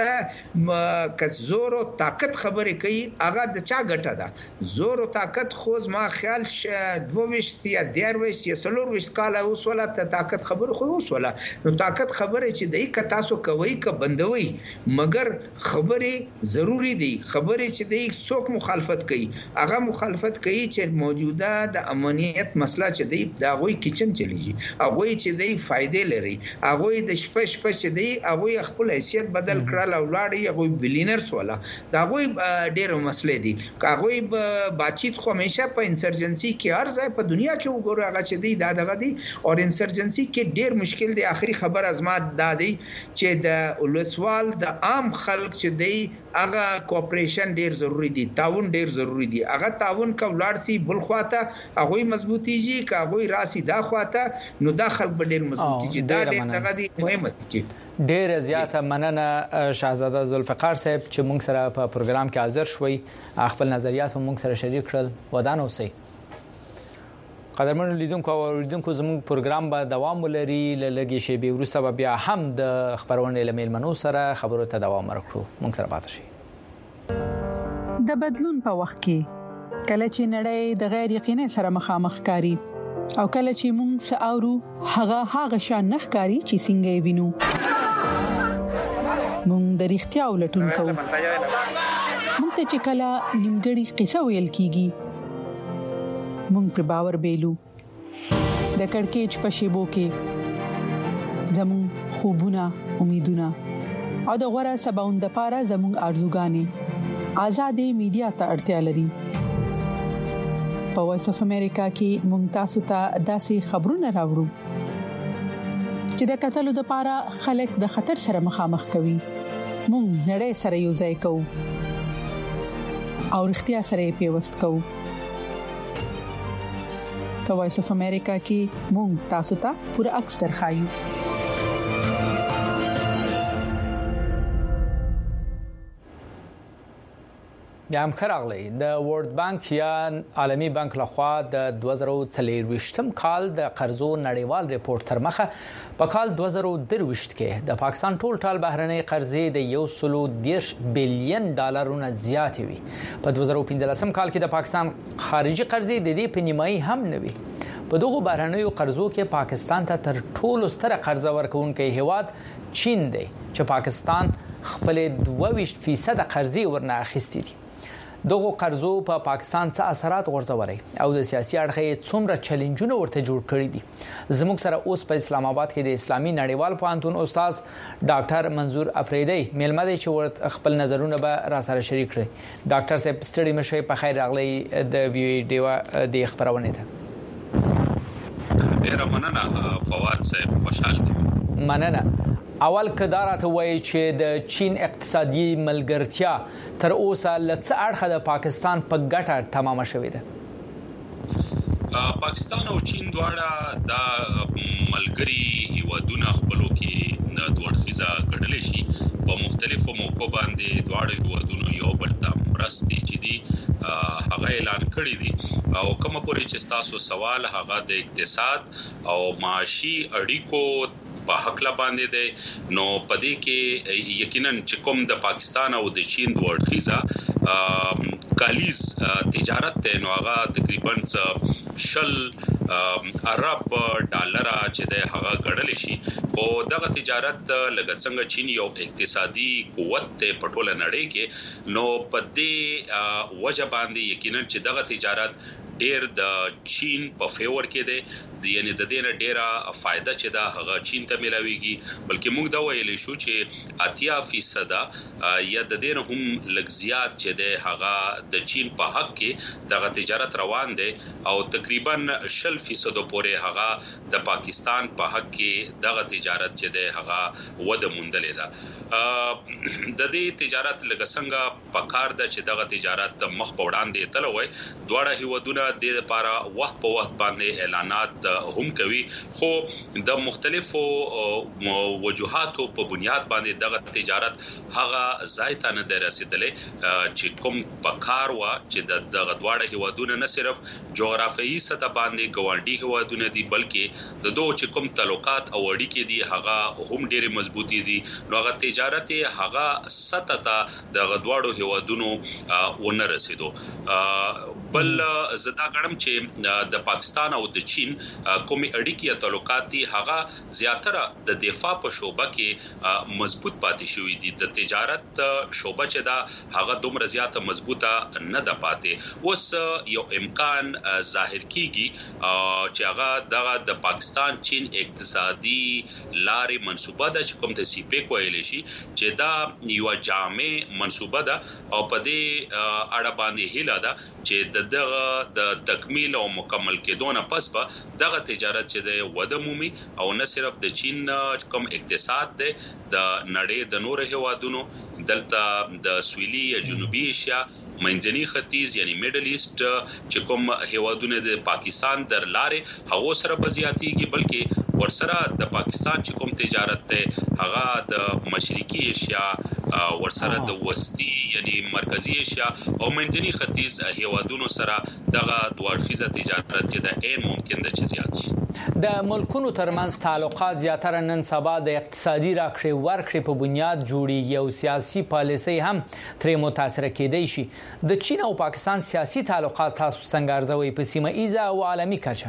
دلته ک زور او طاقت خبره کوي هغه د چا ګټه ده زور او طاقت خو ما خیال دوه وشت یا ډیر وشت یا سلور وشت کاله اوس ولا طاقت خبره خو اوس ولا نو طاقت خبره چې دی ک تاسو کوي ک بندوي مګر خبره ضروری دی خبره چې دی څوک مخالفت کوي هغه مخالفت کوي چې موجوده د امنیت مسله چې دی دا غوي کچن چلیږي هغه چې دی فائدې لري هغه د شپه شپه چې دی هغه خپل حیثیت بدل کړل او لاړی هغه بلینرز ولا دا غوي ډېر مسلې دي هغه باتچیت خو همیشه په انسرجنسي کې هر ځای په دنیا کې وګورو هغه چې دی دا دغه دی او انسرجنسي کې ډېر مشکل دی اخري خبر ازمات دا دی چې د ولسوال د عام خلک چې دی هغه کوپریشن ډیر ضروری دي تعاون ډیر ضروری دي هغه تعاون کولاړ سي بل خواته هغه مضبوطیږي کاغوي راسي دا خواته نو داخل به ډیر مضبوطیږي دا ډیر دغه دي مهمه دي ډیر زیاته مننه شاهزاده ذوالفقار صاحب چې موږ سره په پروګرام کې حاضر شوي خپل نظریات موږ سره شریک کړل ودان اوسئ قدرمن لیدونکو او اوریدونکو زموږ پروګرام به دوام ولري لږی شی به ورسره بیا هم د خبرونه لمیل منو سره خبرو ته دوام ورکړو موږ سره پاتې شي د بدلون په وخت کې کله چې نړۍ د غیر یقیني سره مخامخ کاری او کله چې موږ ساورو هغه هغه شان نخکاری چې څنګه وینو موږ د اړتیا ولټون کوو موږ ته چې کله نیمګړی قصه ویل کیږي مونږ پر باور بیلو د کڑکېچ په شیبو کې زمون خوبونه امیدونه او د غوړه سباوند لپاره زمون ارزوګانې آزادې میډیا ته اړتیا لري په وایس اف امریکا کې ممتاز ته داسې خبرونه راوړو چې د قتل لپاره خلک د خطر سره مخامخ کوي مونږ نړۍ سره یو ځای کوو او اړتیا سره پیوست کوو په وایس اف امریکا کې مونږ تاسو ته پوره عکس درخایو یا هم خراغلی د ورلد بانک یا عالمی بانک لخوا د دوه زره څلرويشتم کال د قرضو نړیوال ریپورت تر مخه په کال دوه زره درويشت کې د پاکستان ټول ټال بهرنۍ قرضې د یو سلو دیرش بلین ډالرونو زیات وي. په دوه زره پنځلسم کال کې د پاکستان خارجي قرضې د دې په نیمایي هم نه وي. په دغه بهرنیو قرضو کې پاکستان ته تر ټولو ستره قرضه ورکوونکی هیواد چین دی چې پاکستان خپل دوه ویشت فیصد قرضې ورنه اخیستي دي. دغه قرضو په پا پاکستان څه اثرات غورځولي او د سیاسي اړخې څومره چیلنجونه ورته جوړ کړی دي. زموږ سره اوس په اسلام آباد کې د اسلامي نړیوال پوهنتون استاد ډاکټر منظور افریدی میلمه دی چې خپل نظرونه به را سره شریک کړي. ډاکټر صاحب ستړي مشه په خیر راغلی د وی ډیو د خبرونه ته. ډیر مننه فواد صاحب، خوشحال دي. مننه. اول کدارته وایي چې د چین اقتصادي ملګرتیا تر اوسه لڅ اړخه د پاکستان په ګټه تمامه شوې ده. پاکستان او چین دواړه د ملګري هیوادونو خپلو کې د دوړخیزه ګډلې شي په مختلفو موقعو باندې دواړه هیوادونو یو بل ته مرستې چې دي هغه اعلان کړی دي او کوم پورې چې تاسو سوال هغه د اقتصاد او معاشي اړیکو په حق لا باندې ده. نو پدې کې یقینا چې کوم د پاکستان او د چین دوړخیزه کالیز تجارت ته نو هغه تقریبا شل ارب ډالر چې د هغه ګړل شي. خو دغه تجارت لکه څنګه چین یو اقتصادي قوت ته پټول نړۍ کې نو پدې وجه باندې یقینا چې دغه تجارت ډیر د چین په فیور کې دی، یعنی د دې نه ډیره فائدہ چې دا هغه چین ته ملاويږي. بلکې موږ دا ویلې شو چې اتیا فیصد یا د دې نه هم لږ زیات چې د هغه د چین په حق کې دغه تجارت روان دی او تقریبا شل فیصد پورې هغه د پاکستان په حق کې دغه تجارت چې د هغه وده موندلې ده. د دې تجارت لږ څنګه پکار ده چې دغه تجارت مخ په وړاندې تل وای. دواړه هیوادونه د لپاره وخت په وخت باندې اعلانات هم کوي، خو د مختلفو وجوهاتو په بنیاد باندې دغه تجارت هغه ځای ته نه رسیدلې چې کوم پکار وا چې دغه دواړه هیوادونه نه صرف جغرافیایي سطح باندې ګوانډي هیوادونه دي بلکې د دوه چې کوم تعلقات او اړیکې دي هغه هم ډېر مضبوطي دي. نو هغه تجارت هغه سطح ته دغه دواړو هیوادونو ونه رسیدو. بل زدا غړم چې د پاکستان او د چین کومي اړیکې او تعلقات دي هغه زیاتره د دفاع په شوبه کې مضبوط پاتې شوې دي. د تجارت شوبه چې دا هغه دومره زیاته مضبوطه نه ده پاتې. اوس یو امکان ظاهر کیږي چې هغه دغه د پاکستان چین اقتصادي لارې منصوبه ده چې کوم د سی پیک ویل شي چې دا یو جامع منصوبه ده او په دې اړه باندې هیله ده چې دغه د تکمیل او مکمل کېدو نه پس به دغه تجارت چې د وده مومي او نه صرف د چین کوم اقتصاد دی د نړۍ د نور هیوادونو دلته د سویلي یا جنوبي ایشیا منځني ختیځ یعنی میډل ایست چې کوم هیوادونه د پاکستان در لارې هغه سره بزیاتیږي بلکې ورسره د پاکستان چې کوم تجارت ته هغه د مشرقي ایشیا ورسره د وسطي یعنی مرکزی ایشیا او منځني ختیځ هیوادونو سره دغه دوړخیزه تجارت چې د عین ممکن ده چې زیات شي. د ملکونو ترمنځ تعلقات زیاتره نن سبا د اقتصادي راکړې ورکړې په بنیاد جوړیږي او سیاسي پالیسي هم ترې متاثر کېدای شي. د چین او پاکستان سیاسي تعلقات تاسو څنګه ارزوي په سیمه ایزه او عالمي کچه؟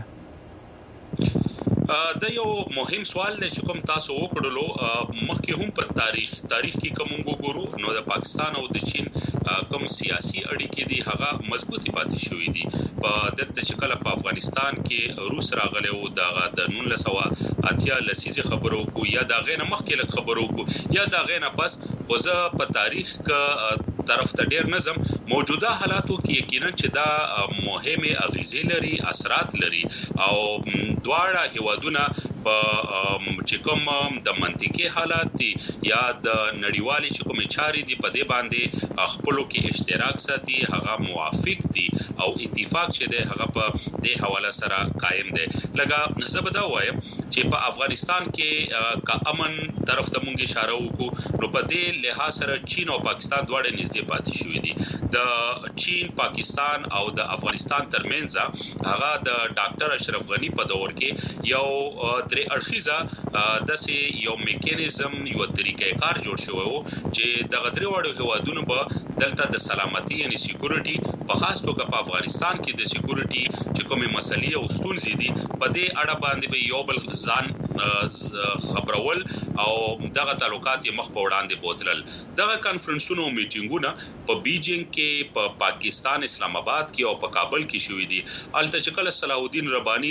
دا یو مهم سوال دی چې کوم تاسو وکړلو. مخکې هم په تاریخ تاریخ کې کوم وګورو نو د پاکستان او د چین کوم سیاسي اړیکې دي هغه مضبوطی پاتې شوې دي. په دلته چې کله په افغانستان کې روس راغلی او دغه د نولس سوه اتیا لسیزې خبرو کو یا د غینه مخکې لک خبرو کو یا د غینه پس خو زه په تاریخ ک طرف ته ډیر نظم موجوده حالاتو کې یقینا چې دا مهمه اغیزې لري، اثرات لري او دواړه هیوادونه په چې کوم د منطقي حالات دي یا د نړیوالي چې کوم چاري دي په دې باندې خپلو کې اشتراک ساتي هغه موافق دي او اتفاق چې دی هغه په دې حواله سره قائم دی. لکه زبدا وایم چې په افغانستان کې کا امن طرف ته مونږ اشاره وکړو نو په دې لحاظ سره چین او پاکستان دواړه نږدې پاتې شوې دي. د چین پاکستان او د افغانستان ترمنځ هغه د ډاکټر اشرف غنی په دور کې یو درې اړخیزه د سي یو میکانیزم یو طریقې کار جوړ شوی وو چې د غدري وړو هوادونو په دلته د سلامتي یعنی سکیورټي په خاص توګه په افغانستان کې د سکیورټي چې کومه مسلې او ستونزې دي په دې اړه باندې به یو بل ځان خبرول او دغه تعلقات یې مخ په وړاندې بوتلل. دغه کانفرنسونو او میټینګونه په بیجینګ کې په پا پاکستان اسلام آباد کې او په کابل کې شوې دي. الته چې کله صلاح الدین ربانی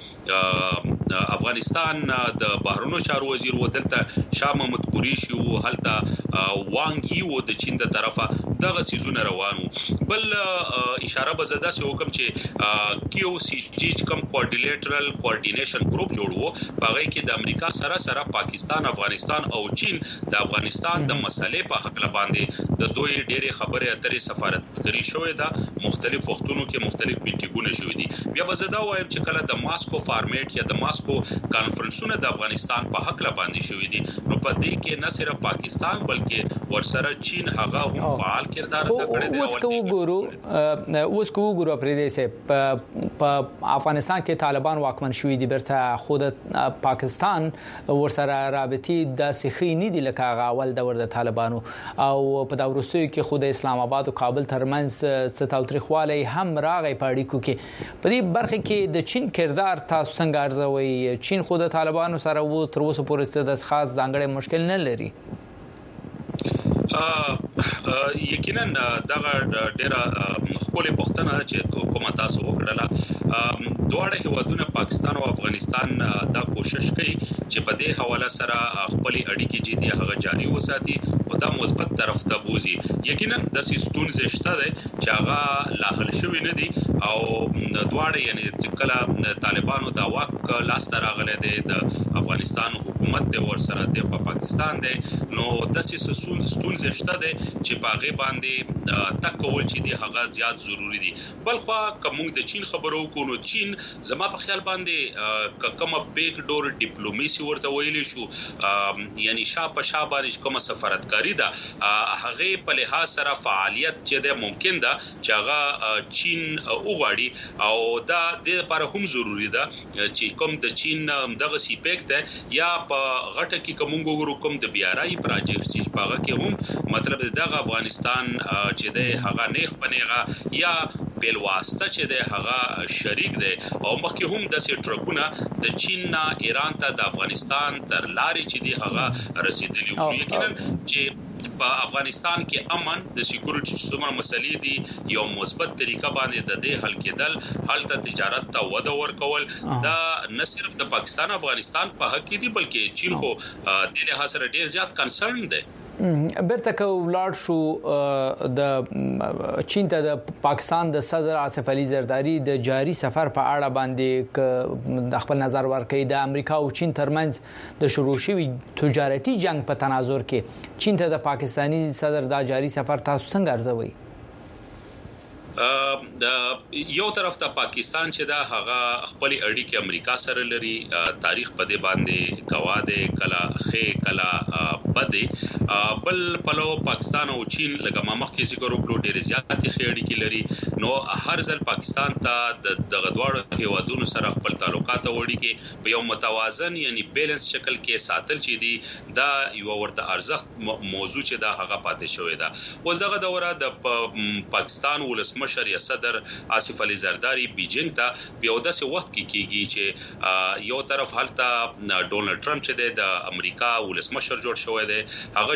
د افغانستان د بهرونو چارو وزیر و دلته شاه محمود قریشي او هلته وانګ یو د چین د طرفه دغه سيزونه روانو. بل اشاره به زده سه حکم چې کیو سی جی کم کوارډینیټرل کوارډینیشن ګروپ جوړو په کې د امریکا سره سره پاکستان افغانستان او چین د افغانستان د مسلې په حق باندې د دوی ډېرې خبرې اترې سفارتګری شوې ده مختلف وختونو کې مختلف میټینګونه شوې دي. بیا به زده وایم چې کله د ماسکو فارمیټ یا د ماسکو کانفرنسونه د افغانستان په حق باندې شوې دي نو په دې کې نه صرف پاکستان بلکې ورسره چین هغه هم فعال کردار ادا کړی دی. اوس کو ګورو اوس کو ګورو پرې دې سه په افغانستان کې طالبان واکمن شوې دي برته خود پاکستان ورسره رابطې د سخی نه دي لکه غاول د ور د طالبانو او په دا ورسوي کې خود اسلام آباد او کابل ترمنځ څه تاوتریخوالی هم راغی په اړیکو کې. په دې برخه کې د چین کردار تاسو څنګه ارزوي؟ چین خود د طالبانو سره وو تر اوسه پورې د خاص ځانګړي مشکل نه لري. یقینا دغه ډیره خپل پښتنه چې کومه تاسو وکړه دواړه هیوادونه پاکستان او افغانستان دا کوشش کوي چې په دې حواله سره خپل اړیکې جدي هغه جاري وساتي او دا مثبت طرف ته بوزي. یقینا د ستونزې شته ده چې هغه لا حل شوی نه دي او دواړه یعنی کله طالبانو دا واک لاس ته راغلي دي د افغانستان حکومت د ور سره د پاکستان دی نو د ستونزې شته ده چې باغې باندې تکول چې دی هغه زیات ضروری دي. بلخو کوم د چین خبرو کو نو چین زما په خیال باندې کومه بیک ډور ډیپلوماسي ورته ویلې شو یعنی شاه په شاه باندې کومه سفارتکاری ده هغه په لحاظ سره فعالیت چې ده ممکن ده چې هغه چین وغواړي او دا د لپاره هم ضروری ده چې کوم د چین دغه سی پیک ده یا په غټه کې کوم ګورو کوم د بیارای پروجیکټ چې په هغه کې هم مطلب دغه افغانستان چې ده هغه نیخ پنیغه یا بل واسطه چې ده هغه شریک ده او مخکې هم د سټرکونه د چین نه ایران ته د افغانستان تر لارې چې دی هغه رسیدلی وو. یقینا چې په افغانستان کې امن د سکیورټي سیستم مسلې دي یو مثبت طریقه باندې د دې حل کېدل حالت تجارت ته وده ورکول دا نه صرف د پاکستان افغانستان په حق کې دي بلکې چین خو د له حاصل ډیر زیات کنسرن ده. برته کو ولار شو د چین ته د پاکستان د صدر آصف علي زرداری د جاری سفر په اړه باندې د خپل نظر ورکړي د امریکا او چین ترمنځ د شروع شوی تجارتي جنگ په تناظر کې چین ته د پاکستانی صدر د جاری سفر تاسو څنګه ارزوي؟ یو طرف ته پاکستان چې دا هغه خپل اړیکې امریکا سره لري تاریخ په دې باندې گواده کلا خې کلا بده بل پلو پاکستان او چین لکه ما مخکې ذکر وکړو ډېر زیاتې خې اړیکې لري نو هر ځل پاکستان ته د دغه دواړو هیوادونو سره خپل تعلقات وړي په یو متوازن یعنی بیلنس شکل کې ساتل چې دي دا یو ورته ارزښت موضوع چې دا هغه پاتې شوې ده. اوس دغه دوره د پاکستان ولسمشر مشر یا صدر آصف علي زرداری بیجینګ ته یو داسې وخت کې کیږي چې یو طرف حالت ډونلډ ټرمپ چې د امریکا ولسمشر جوړ شوی دی هغه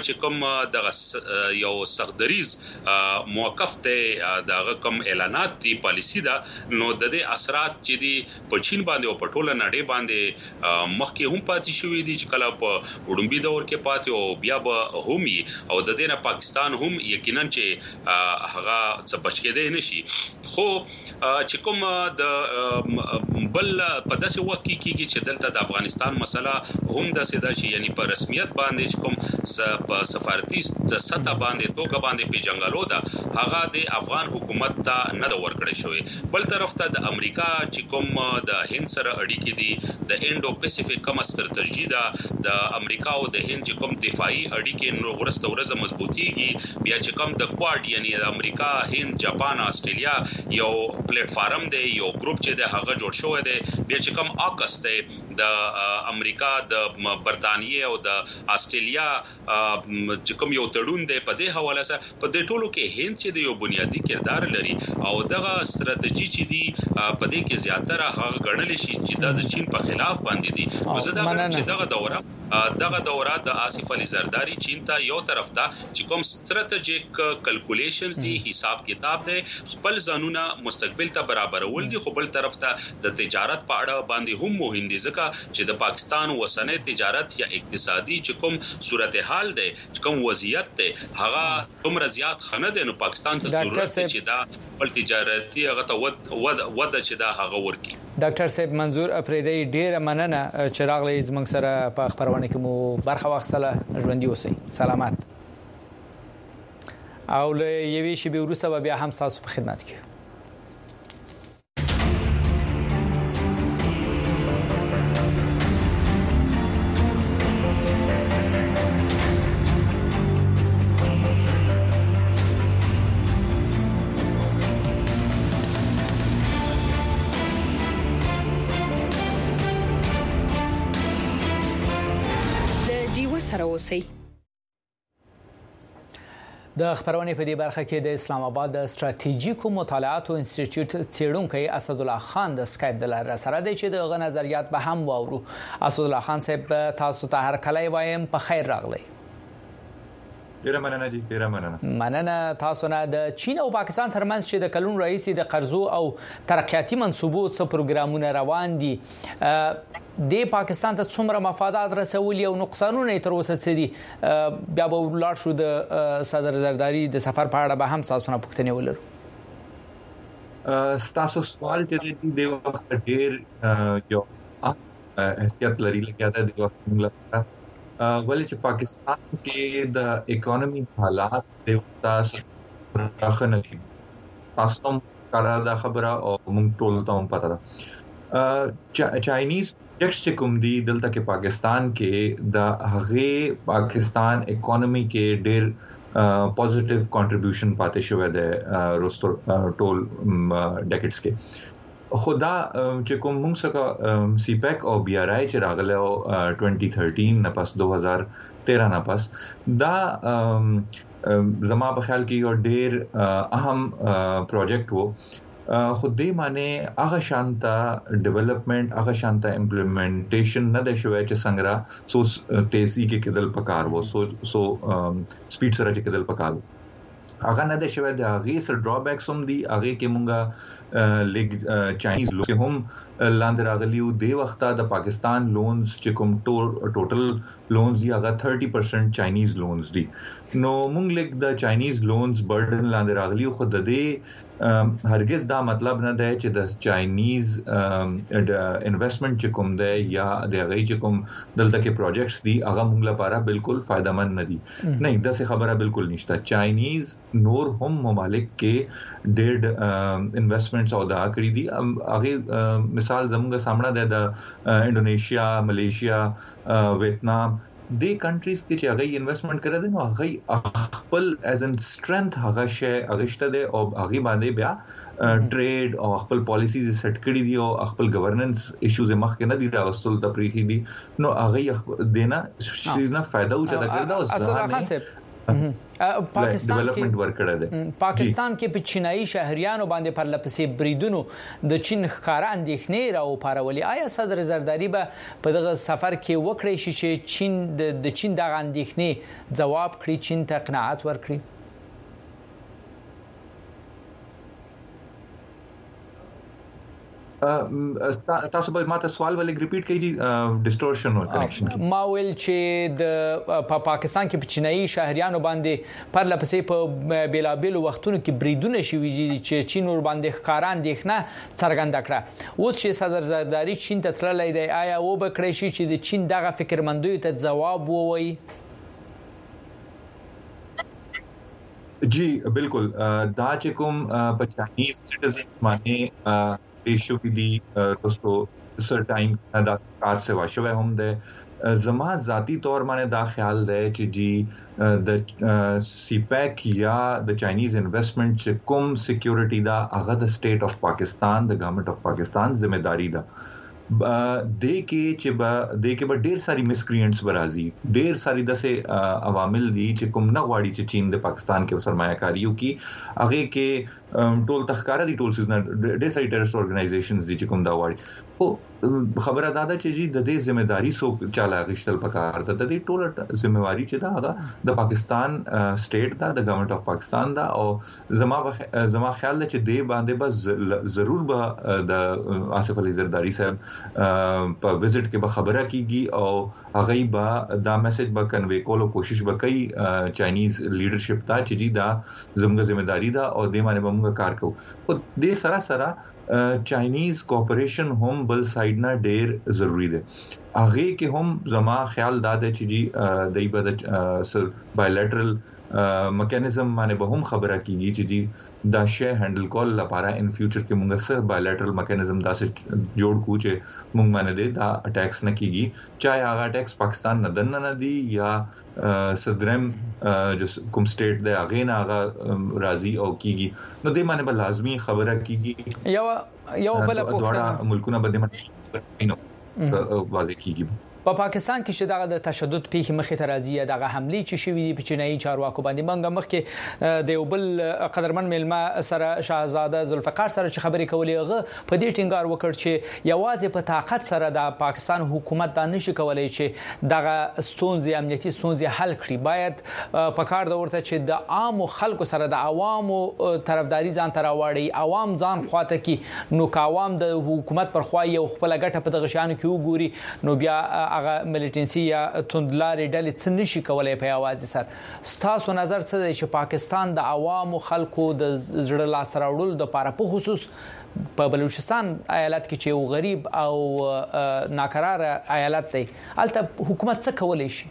چې کوم د یو سختدریز موقف ته د کوم اعلانات دي پالیسی دا نو د دې اثرات چې دي په چین باندې او په ټوله نړۍ باندې مخکې هم پاتې شوې دي چې کله په وډمبي دور کې پاتې او بیا به هم او د دې نه پاکستان هم یقینا چې هغه څه بچکېدای نشي خو چې کوم د بل په داسې وخت کې کېږي چې دلته د افغانستان مسله هم د سیدا شي یعنی په رسمیت باندې کوم په سفارتي سطح باندې توګه باندې پیژنګلو دا هغه د افغان حکومت ته نه د ورکړې شوې بل طرف ته د امریکا چې کوم د هند سره اړیکې دي د انډو پیسفیک کوم ستراتیژي ده د امریکا او د هند چې کوم دفاعي اړیکې نو ورسته ورځ مضبوطیږي بیا چې کوم د کواد یعنی د امریکا هند جاپان استرالیا یو پلیټ فارم دی یو ګروپ چې د هغه جوړ شوی دی بیا چې کوم آکس دی د امریکا د برتانیې او د استرالیا چې کوم یو تړون دی په دې حواله سره په دې ټولو کې هند چې د یو بنیادی کردار لري او دغه ستراتیژي چې دی په دې کې زیاتره هغه ګڼل شي چې د چین په خلاف باندې دي زه دا وایم چې دغه دوره دغه دوره د آصف علي زرداری چین ته یو طرف ته چې کوم ستراتیژیک کیلکولیشنز دي حساب کتاب دی خپل ځانونه مستقبل ته برابرول دي خو بل طرف ته د تجارت په اړه باندې هم مهم دي ځکه چې د پاکستان وسنه تجارت یا اقتصادي چې کوم صورتحال دی چې کوم وضعیت دی هغه دومره زیات خنه دی نو پاکستان ته ضرورت دی چې دا خپل تجارتي هغه ته ود ود چې دا هغه ورکی ډاکټر صاحب منظور اپریدی ډیر مننه چې راغلی زموږ سره په خبرونه کې مو برخه واخیستله ژوندۍ اوسئ سلامات او له یوې شی به وروسته بیا هم تاسو په خدمت کې د خبرونه په دې برخه کې د اسلام آباد د ستراتیژیکو مطالعاتو انسټیټیوټ څېړونکي اسد الله خان د سکایپ د لارې سره دی چې د غ نظریات به هم واورو اسد الله خان صاحب تاسو ته هر کله وایم په خیر راغلی ډیره مننه دي ډیره مننه مننه تاسو نه د چین او پاکستان ترمنځ چې د کلون رئیس د قرضو او ترقیاتي منصوبو څخه پروګرامونه روان دي د پاکستان ته څومره مفادات رسولي او نقصانونه تر اوسه څه دي بیا به ولر شو د صدر زرداری د سفر په اړه به هم تاسو نه پوښتنه ولر تاسو سوال چې دی د وخت ډیر یو حیثیت لري لکه دا د وخت موږ ولې چې پاکستان کې د اکانومي حالات د تاسو راخنه دي تاسو کارا دا خبره او موږ ټول ته هم پته ده چاینیز پروجیکټس چې کوم دي دلته کې پاکستان کې د هغه پاکستان اکانومي کې ډېر پوزټیو کنټریبیوشن پاتې شوی دی روستو ټول ډیکټس کې خدا چې کوم موږ څنګه سی پیک او بی آر آی چې راغله او twenty thirteen نه پس two thousand thirteen نه پس دا زما په خیال کې یو ډېر اهم پروجیکټ وو خو دې معنی هغه شانتا ډیولپمنٹ هغه شانتا امپلیمنټیشن نه د شوی چې څنګه سو تیزی کې کېدل پکار وو سو سو سپیډ سره چې کېدل پکار وو هغه نه د شوی د هغه سره ډرابیکس هم دي هغه کې مونږه لیګ چاینیز لو هم لاندې راغلی او د وخت د پاکستان لونز چې کوم ټوټل لونز دی هغه thirty percent چاینیز لونز دي نو مونږ لیګ د چاینیز لونز برډن لاندې راغلی خو د دې هرگز دا مطلب نه دی چې د چاینیز انویسټمنٹ چې کوم دی یا د هغه چې کوم دلته کې پروجیکټس دي هغه موږ لپاره بالکل فائدمن نه دي نه دا څه خبره بالکل نشته چاینیز نور هم ممالک کې ډېر انویسټمنټس او دا کړی دي هغه مثال زموږ سامنے د انډونیشیا ملیشیا ویتنام د کنټریز کې چې هغه انویسټمنٹ کړی دی نو هغه خپل ایز ان سټرنث هغه شی هغه شته دی او هغه باندې بیا ټریډ او خپل پالیسیز سیټ کړی دي او خپل گورننس ایشوز مخکې نه دي راوستل د پریخي دي نو هغه دینا شي نه فائدہ او چا کړی دا اصل خان صاحب پاکستان ډیولپمنٹ ورکړه ده. پاکستان کې په چینایي شهريانو باندې پر لپسې بریدونو د چین ښکارا اندېښنې راو پارولي. آیا صدر زرداری به په دغه سفر کې وکړي شي چې چین د چین دغه اندېښنې جواب کړي، چین ته قناعت ورکړي؟ تاسو به ماته سوال ولې ریپیټ کړئ؟ ډیسټورشن او کنیکشن کې ما ویل چې د په پاکستان کې په چینایي شهريانو باندې پر لپسې په بیلابل وختونو کې بریدونه شوي دي چې چین ور باندې ښکارا اندېښنه څرګنده کړه. اوس چې صدر زرداری چین ته تللی دی، آیا و به کړی شي چې د چین دغه فکرمندیو ته ځواب ووایي؟ جی بالکل. دا چې کوم په چاینیز سټیزن باندې بیشویلی دوستو سر ټایم دا کار سے واشوه هم ده. زما ذاتی طور باندې دا خیال ده چې جی د سی پیک یا د چاینیز انویسټمنٹ چې کوم سکیورټي دا هغه د سټیټ اف پاکستان د گورنمنت اف پاکستان ذمہداری ده. دې کې چې با دې کې به ډېر ساري مسکرینټس برازي، ډېر ساري داسې عوامل دي چې کوم نه غواړي چې چین د پاکستان کې سرمایه‌کاریو کې هغه کې ټول تخکاره دي، ټول سیزن ډېر ساري ټیررست اورګنایزیشنز دي چې کوم دا غواړي. خو خبره دا ده چې جی د دې ذمہداری سو چاله غشتل پکار ته د دې ټول ذمہواری چې دا هغه د پاکستان سټیټ دا د گورنمنت اف پاکستان دا. او زما زما خیال ده چې دې باندې بس ضرور به د آصف علي زرداری صاحب په وزټ کې به خبره کیږي او هغه به دا میسج به کنوي کولو کوشش وکړي چاینیز لیډرشپ ته چې جی دا زموږ ذمہداری ده او دې باندې به موږ کار کوو. او دې سره سره چاینیز کوپریشن هم بل سایډ نه ډېر ضروری ده. هغه کې هم زما خیال دا ده چې جی دای په د بایلیټرل میکانیزم باندې به هم خبره کیږي چې جی دا شی هندل کول لپاره ان فیوچر کې موږ سره بایلیټرل میکانیزم داسې جوړ کو چې موږ باندې د دا اٹیکس نه کیږي، چاہے هغه اٹیکس پاکستان نه دنه نه دی یا صدرم جس کوم سټیټ دی هغه نه هغه راضي او کیږي. نو دې باندې به لازمی خبره کیږي. یو یو بل پوښتنه ملکونه به دې باندې واضح کیږي. په پاکستان کې چې دغه د تشدد پیښې مخې ته راځي، دغه حمله چې شوې دي په چینایي چارواکو باندې، منګه مخکې د یو بل قدرمن ملما سره شاهزاده ذوالفقار سره چې خبرې کولې، هغه په دې ټینګار وکړ چې یوازې په طاقت سره د پاکستان حکومت دا نشي کولای چې دغه ستونزې امنیتي ستونزې حل کړي. باید په کار د ورته چې د عامو خلکو سره د عوامو طرفداري ځان ته راوړي، عوام ځان خواته کی، نو عوام د حکومت پر خوا یو خپل ګټه په دغه شانو کې وګوري، نو بیا هغه ملیټنسي یا توندلارې ډلې څه نشي کولای په یوازې سر. ستاسو نظر څه دی چې پاکستان د عوامو خلکو د زړه لاس راوړلو لپاره په خصوص په بلوچستان ایالت کې چې یو غریب او ناقرار ایالت دی، البته حکومت څه کولای شي؟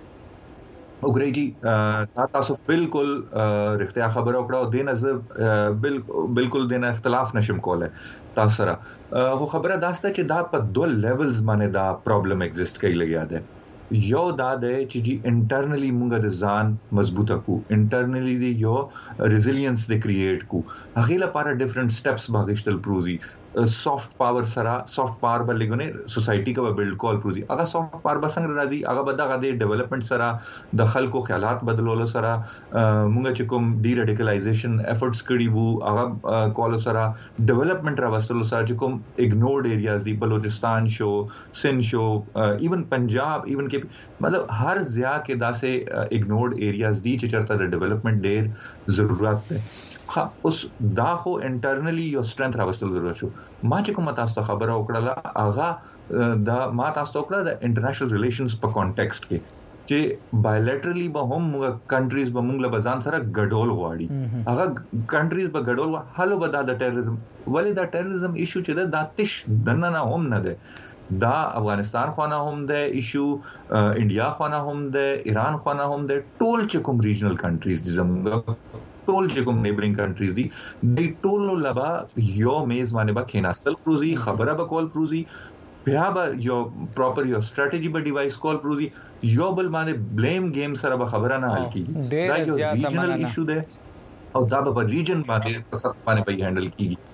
وګورئ جی تاسو بالکل رښتیا خبره وکړه او د نظر بالکل د اختلاف نشم کوله تاسو سره. خو خبره داسته چې دا په دوه لیولز باندې دا پرابلم ایگزیسټ کوي لګیا ده. یو دا ده چې جی انټرنلی موږ د ځان مضبوطه کو، انټرنلی دی یو ریزیلینس د کریټ کو، هغه لپاره ډیفرنٹ سټیپس باغشتل پروزي. سافٹ پاور سره سافٹ پاور باندې سوسایټي کا بلډ کول پروزي. هغه سافٹ پاور به څنګه راځي؟ هغه به دغه د ډیولپمنٹ سره د خلکو خیالات بدلولو سره موږ چې کوم ډی ریډیکلایزیشن افورټس کړي وو هغه کول سره ډیولپمنٹ راوستلو سره چې کوم اګنورډ ایریاز دي، بلوچستان شو، سند شو، ایون پنجاب، ایون کې مطلب هر ځای کې داسې اګنورډ ایریاز دي چې چرته د ډیولپمنٹ ډېر ضرورت ده. خا اوس دا خو انټرنلی یو سترنث راوستل ضرورت شو. ما چې کوم تاسو ته خبره وکړه هغه دا ما تاسو ته وکړه د انټرنیشنل ریلیشنز په کانټیکست کې چې بایلیټرلی به هم موږ کنټریز به موږ له بزان سره ګډول غواړي، هغه کنټریز به ګډول حل به د ټیرریزم ولې د ټیرریزم ایشو چې دا تش دنه نه هم نه ده، دا افغانستان خونه هم ده ایشو، انډیا خونه هم ده، ایران خونه هم ده، ټول چې کوم ریجنل کنټریز دي زموږ ټول چې کوم نیبرینګ کنټریز دي د ټولو لبا یو میز باندې به کېناستل پروزي، خبره به کول پروزي، بیا به یو پراپر یو ستراتیجی به ډیوایس کول پروزي، یو بل باندې بلیم گیم سره به خبره نه حل کیږي. دا یو ریجنل ایشو ده او دا به په ریجن باندې په سر باندې په هندل کیږي.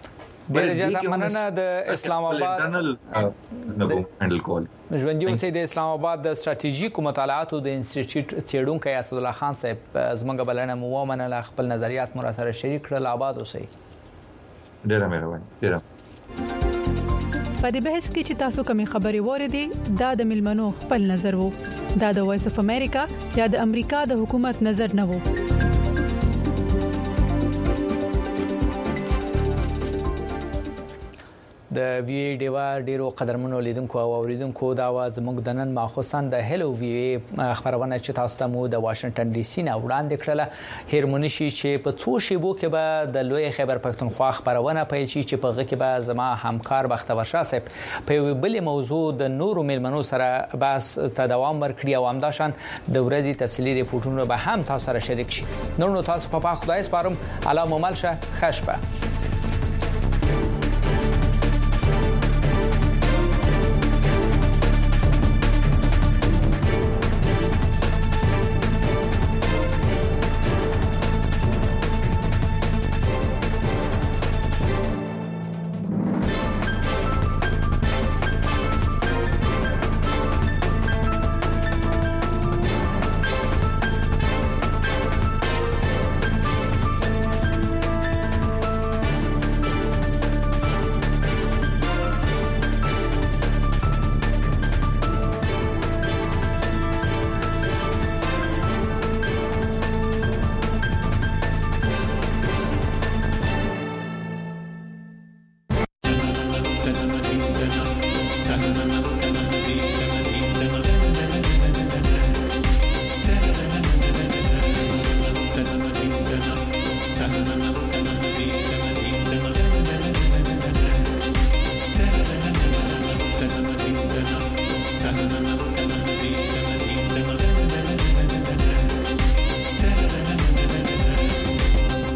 ډیر زیات مننه د اسلام آباد نو هندل کول ژوندۍ اوسې د اسلام آباد د ستراتیژیکو مطالعاتو د انسټیټیوټ څېړونکو اسد الله خان صاحب زمونږ بلنه مو ومنله خپل نظریات مو سره شریک کړل. آباد اوسئ. ډیره مهرباني. ډیره په دې بحث کې چې تاسو کومې خبرې وریدي دا د ملمنو خپل نظر وو. دا د وایس اف امریکا یا د امریکا د حکومت نظر نه وو. د وی ډیوا ډیرو قدرمنو لیدونکو او اوریدونکو دا واز موږ د نن ماخصن د هلو وی خبرونه چې تاسو ته مو د واشنگټن ډي سي نه وړاندې کړله. هرمونشي چې په څو شیبو کې به د لوی خیبر پښتونخوا خبرونه پیل شي چې په غږ کې به زما همکار بختور شاه صاحب په بل موضوع د نورو ملمنو سره بس ته دوام ورکړي او همداشان د ورځې تفصیلي ریپورتونه به هم تاسو سره شریک شي. نور نو تاسو په خدای سپارم. الله مو ملشه. خشبه